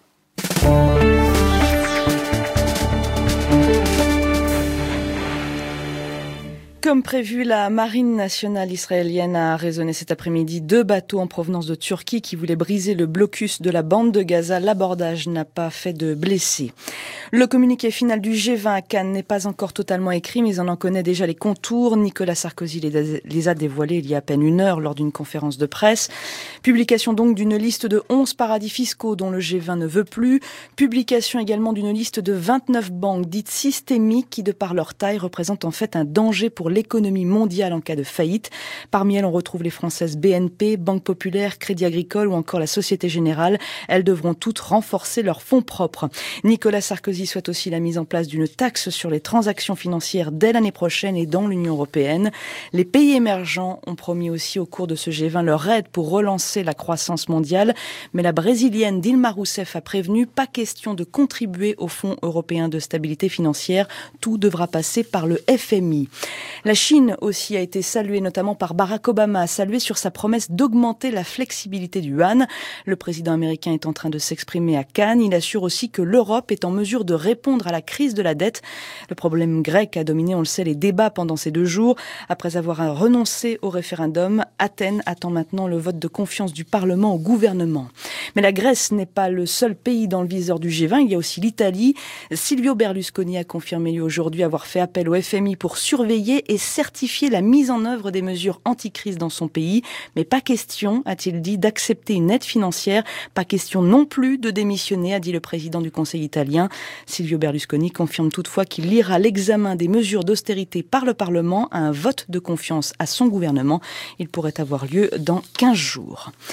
Comme prévu, la marine nationale israélienne a raisonné cet après-midi deux bateaux en provenance de Turquie qui voulaient briser le blocus de la bande de Gaza. L'abordage n'a pas fait de blessés. Le communiqué final du G vingt à Cannes n'est pas encore totalement écrit, mais on en connaît déjà les contours. Nicolas Sarkozy les a dévoilés il y a à peine une heure lors d'une conférence de presse. Publication donc d'une liste de onze paradis fiscaux dont le G vingt ne veut plus. Publication également d'une liste de vingt-neuf banques dites systémiques qui, de par leur taille, représentent en fait un danger pour l'économie mondiale en cas de faillite. Parmi elles, on retrouve les françaises B N P, Banque Populaire, Crédit Agricole ou encore la Société Générale. Elles devront toutes renforcer leurs fonds propres. Nicolas Sarkozy souhaite aussi la mise en place d'une taxe sur les transactions financières dès l'année prochaine et dans l'Union européenne. Les pays émergents ont promis aussi au cours de ce G vingt leur aide pour relancer la croissance mondiale. Mais la brésilienne Dilma Rousseff a prévenu, pas question de contribuer au Fonds européen de stabilité financière. Tout devra passer par le F M I. La Chine aussi a été saluée, notamment par Barack Obama, saluée sur sa promesse d'augmenter la flexibilité du yuan. Le président américain est en train de s'exprimer à Cannes. Il assure aussi que l'Europe est en mesure de répondre à la crise de la dette. Le problème grec a dominé, on le sait, les débats pendant ces deux jours. Après avoir renoncé au référendum, Athènes attend maintenant le vote de confiance du Parlement au gouvernement. Mais la Grèce n'est pas le seul pays dans le viseur du G vingt. Il y a aussi l'Italie. Silvio Berlusconi a confirmé lui aujourd'hui avoir fait appel au F M I pour surveiller et certifier la mise en œuvre des mesures anti-crise dans son pays. Mais pas question, a-t-il dit, d'accepter une aide financière. Pas question non plus de démissionner, a dit le président du Conseil italien. Silvio Berlusconi confirme toutefois qu'il liera l'examen des mesures d'austérité par le Parlement à un vote de confiance à son gouvernement. Il pourrait avoir lieu dans quinze jours.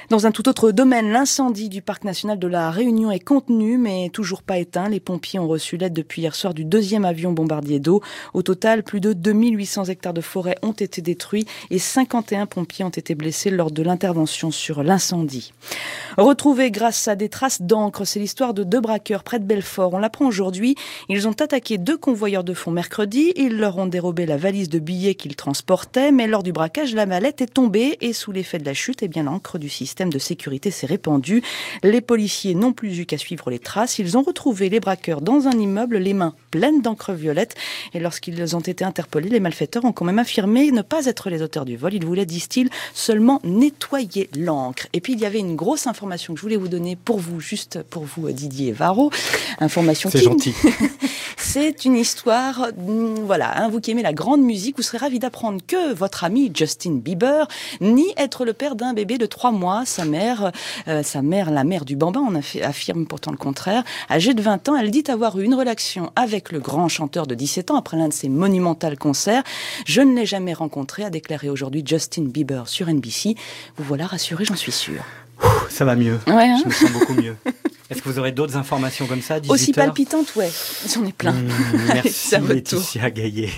Dans un tout autre domaine, l'incendie du parc national de la Réunion est contenu, mais toujours pas éteint. Les pompiers ont reçu l'aide depuis hier soir du deuxième avion bombardier d'eau. Au total, plus de deux mille huit cents hectares de forêt ont été détruits et cinquante et un pompiers ont été blessés lors de l'intervention sur l'incendie. Retrouvés grâce à des traces d'encre, c'est l'histoire de deux braqueurs près de Belfort. On l'apprend aujourd'hui. Ils ont attaqué deux convoyeurs de fonds mercredi. Ils leur ont dérobé la valise de billets qu'ils transportaient, mais lors du braquage, la mallette est tombée et sous l'effet de la chute, eh bien, l'encre du système de sécurité s'est répandu. Les policiers n'ont plus eu qu'à suivre les traces. Ils ont retrouvé les braqueurs dans un immeuble, les mains pleines d'encre violette. Et lorsqu'ils ont été interpellés, les malfaiteurs ont quand même affirmé ne pas être les auteurs du vol. Ils voulaient, disent-ils, seulement nettoyer l'encre. Et puis il y avait une grosse information que je voulais vous donner pour vous, juste pour vous, Didier Varro. Information C'est qui... gentil. C'est une histoire, voilà, hein, vous qui aimez la grande musique, vous serez ravis d'apprendre que votre ami Justin Bieber nie être le père d'un bébé de trois mois. Sa mère, euh, sa mère, la mère du bambin, on affirme pourtant le contraire. Âgée de vingt ans, elle dit avoir eu une relation avec le grand chanteur de dix-sept ans après l'un de ses monumentaux concerts. Je ne l'ai jamais rencontré, a déclaré aujourd'hui Justin Bieber sur N B C. Vous voilà rassuré, j'en suis sûre. Ça va mieux. Ouais, hein, je me sens beaucoup mieux. Est-ce que vous aurez d'autres informations comme ça, dix-huit heures? Aussi palpitantes, ouais. J'en ai plein. Mmh, merci Laetitia Gaillet.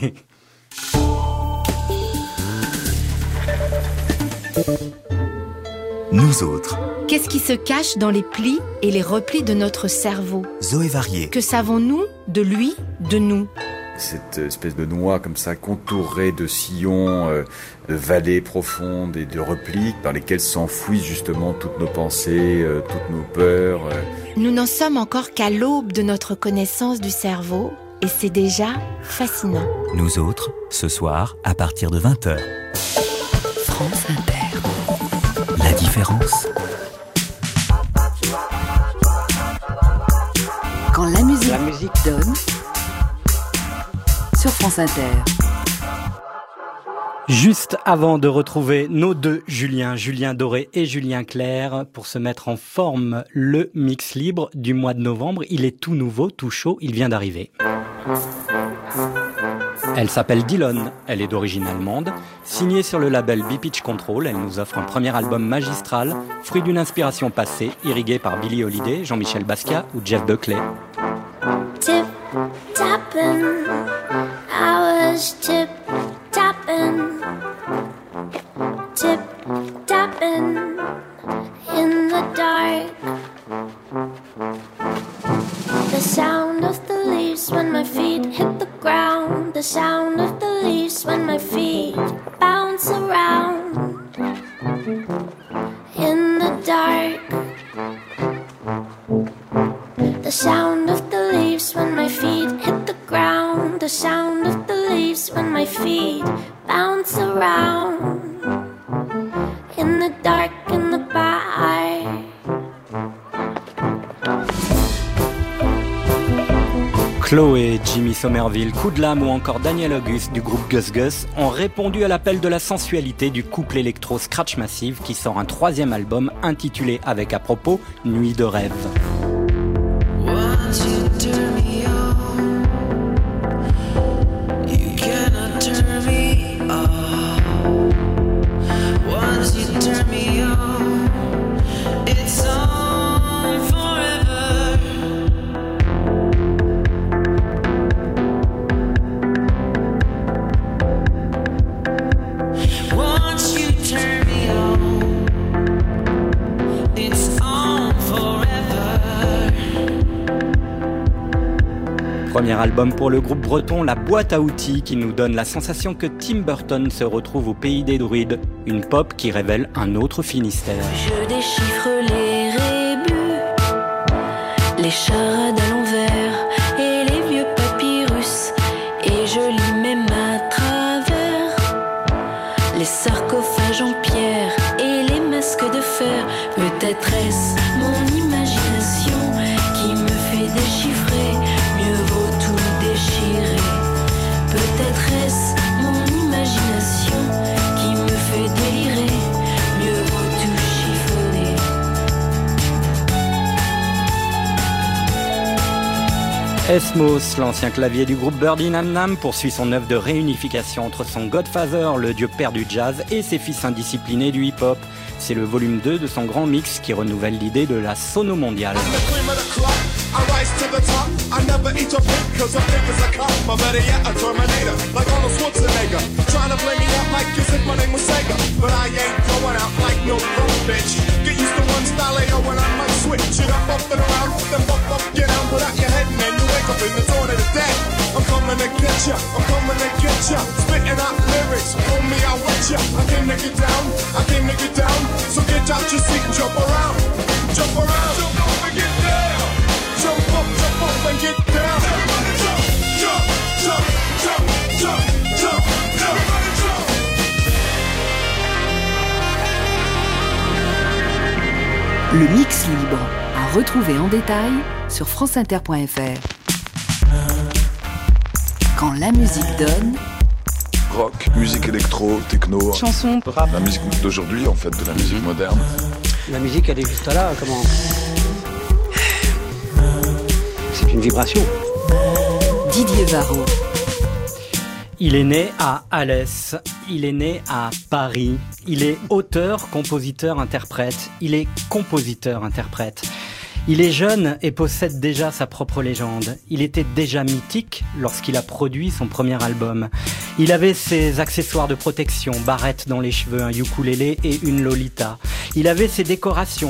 Nous autres. Qu'est-ce qui se cache dans les plis et les replis de notre cerveau? Zoé Varier. Que savons-nous de lui, de nous? Cette espèce de noix comme ça, contourée de sillons, euh, de vallées profondes et de replis par lesquels s'enfouissent justement toutes nos pensées, euh, toutes nos peurs. Euh. Nous n'en sommes encore qu'à l'aube de notre connaissance du cerveau et c'est déjà fascinant. Nous autres, ce soir, à partir de vingt heures. France Inter. La différence. Quand la musique, la musique donne... sur France Inter. Juste avant de retrouver nos deux Julien, Julien Doré et Julien Clerc, pour se mettre en forme, le mix libre du mois de novembre. Il est tout nouveau, tout chaud, il vient d'arriver. Elle s'appelle Dillon, elle est d'origine allemande. Signée sur le label B-Pitch Control, elle nous offre un premier album magistral, fruit d'une inspiration passée, irriguée par Billie Holiday, Jean-Michel Basquiat ou Jeff Buckley. Tip tapping, I was tip tapping, tip tapping in the dark. The sound of the leaves when my feet hit the ground. The sound of the leaves when my feet bounce around in the dark. The sound of the leaves when my feet hit the ground. The sound of the leaves when my feet bounce around in the dark, in the bar. Chloé, Jimmy Somerville, Coup de l'âme ou encore Daniel Auguste du groupe Gus Gus ont répondu à l'appel de la sensualité du couple électro Scratch Massive qui sort un troisième album intitulé avec à propos Nuit de rêve. Premier album pour le groupe breton La Boîte à Outils qui nous donne la sensation que Tim Burton se retrouve au pays des druides, une pop qui révèle un autre Finistère. Je déchiffre les rébus, les charades à l'envers et les vieux papyrus, et je lis même à travers les sarcophages en pierre et les masques de fer. Peut-être est-ce mon imagination qui me fait déchiffrer. Mieux vaut tout déchirer. Peut-être est-ce mon imagination qui me fait délirer. Mieux vaut tout chiffonner. Esmos, l'ancien clavier du groupe Birdie Nam Nam, poursuit son œuvre de réunification entre son Godfather, le dieu père du jazz, et ses fils indisciplinés du hip-hop. C'est le volume deux de son grand mix qui renouvelle l'idée de la sono mondiale. I rise to the top, I never eat a pig cause I'm big as a cop, or better yet a Terminator, like Arnold Schwarzenegger, trying to play me out like as if my name was Sega, but I ain't going out like no broke bitch, get used to one style A O when I might switch it up, up and around, then bump up, get down, put out your head and then you wake up in the dawn of the dead, I'm coming to get ya, I'm coming to get ya, spitting out lyrics, hold me, I'll wet ya, I came to get down, I came to get down, so get out your seat and jump around, jump around, jump up and get down. Jump up, jump up and get down. Jump, jump, jump, jump, jump, jump, jump, jump. Le mix libre, à retrouver en détail sur franceinter point f r. Quand la musique donne... Rock, musique électro, techno, chanson, rap. La musique d'aujourd'hui, en fait, de la musique moderne. La musique, elle est juste là, comment... C'est une vibration. Didier Varro. Il est né à Alès, il est né à Paris, il est auteur, compositeur, interprète, il est compositeur, interprète. Il est jeune et possède déjà sa propre légende. Il était déjà mythique lorsqu'il a produit son premier album. Il avait ses accessoires de protection, barrette dans les cheveux, un ukulélé et une lolita. Il avait ses décorations.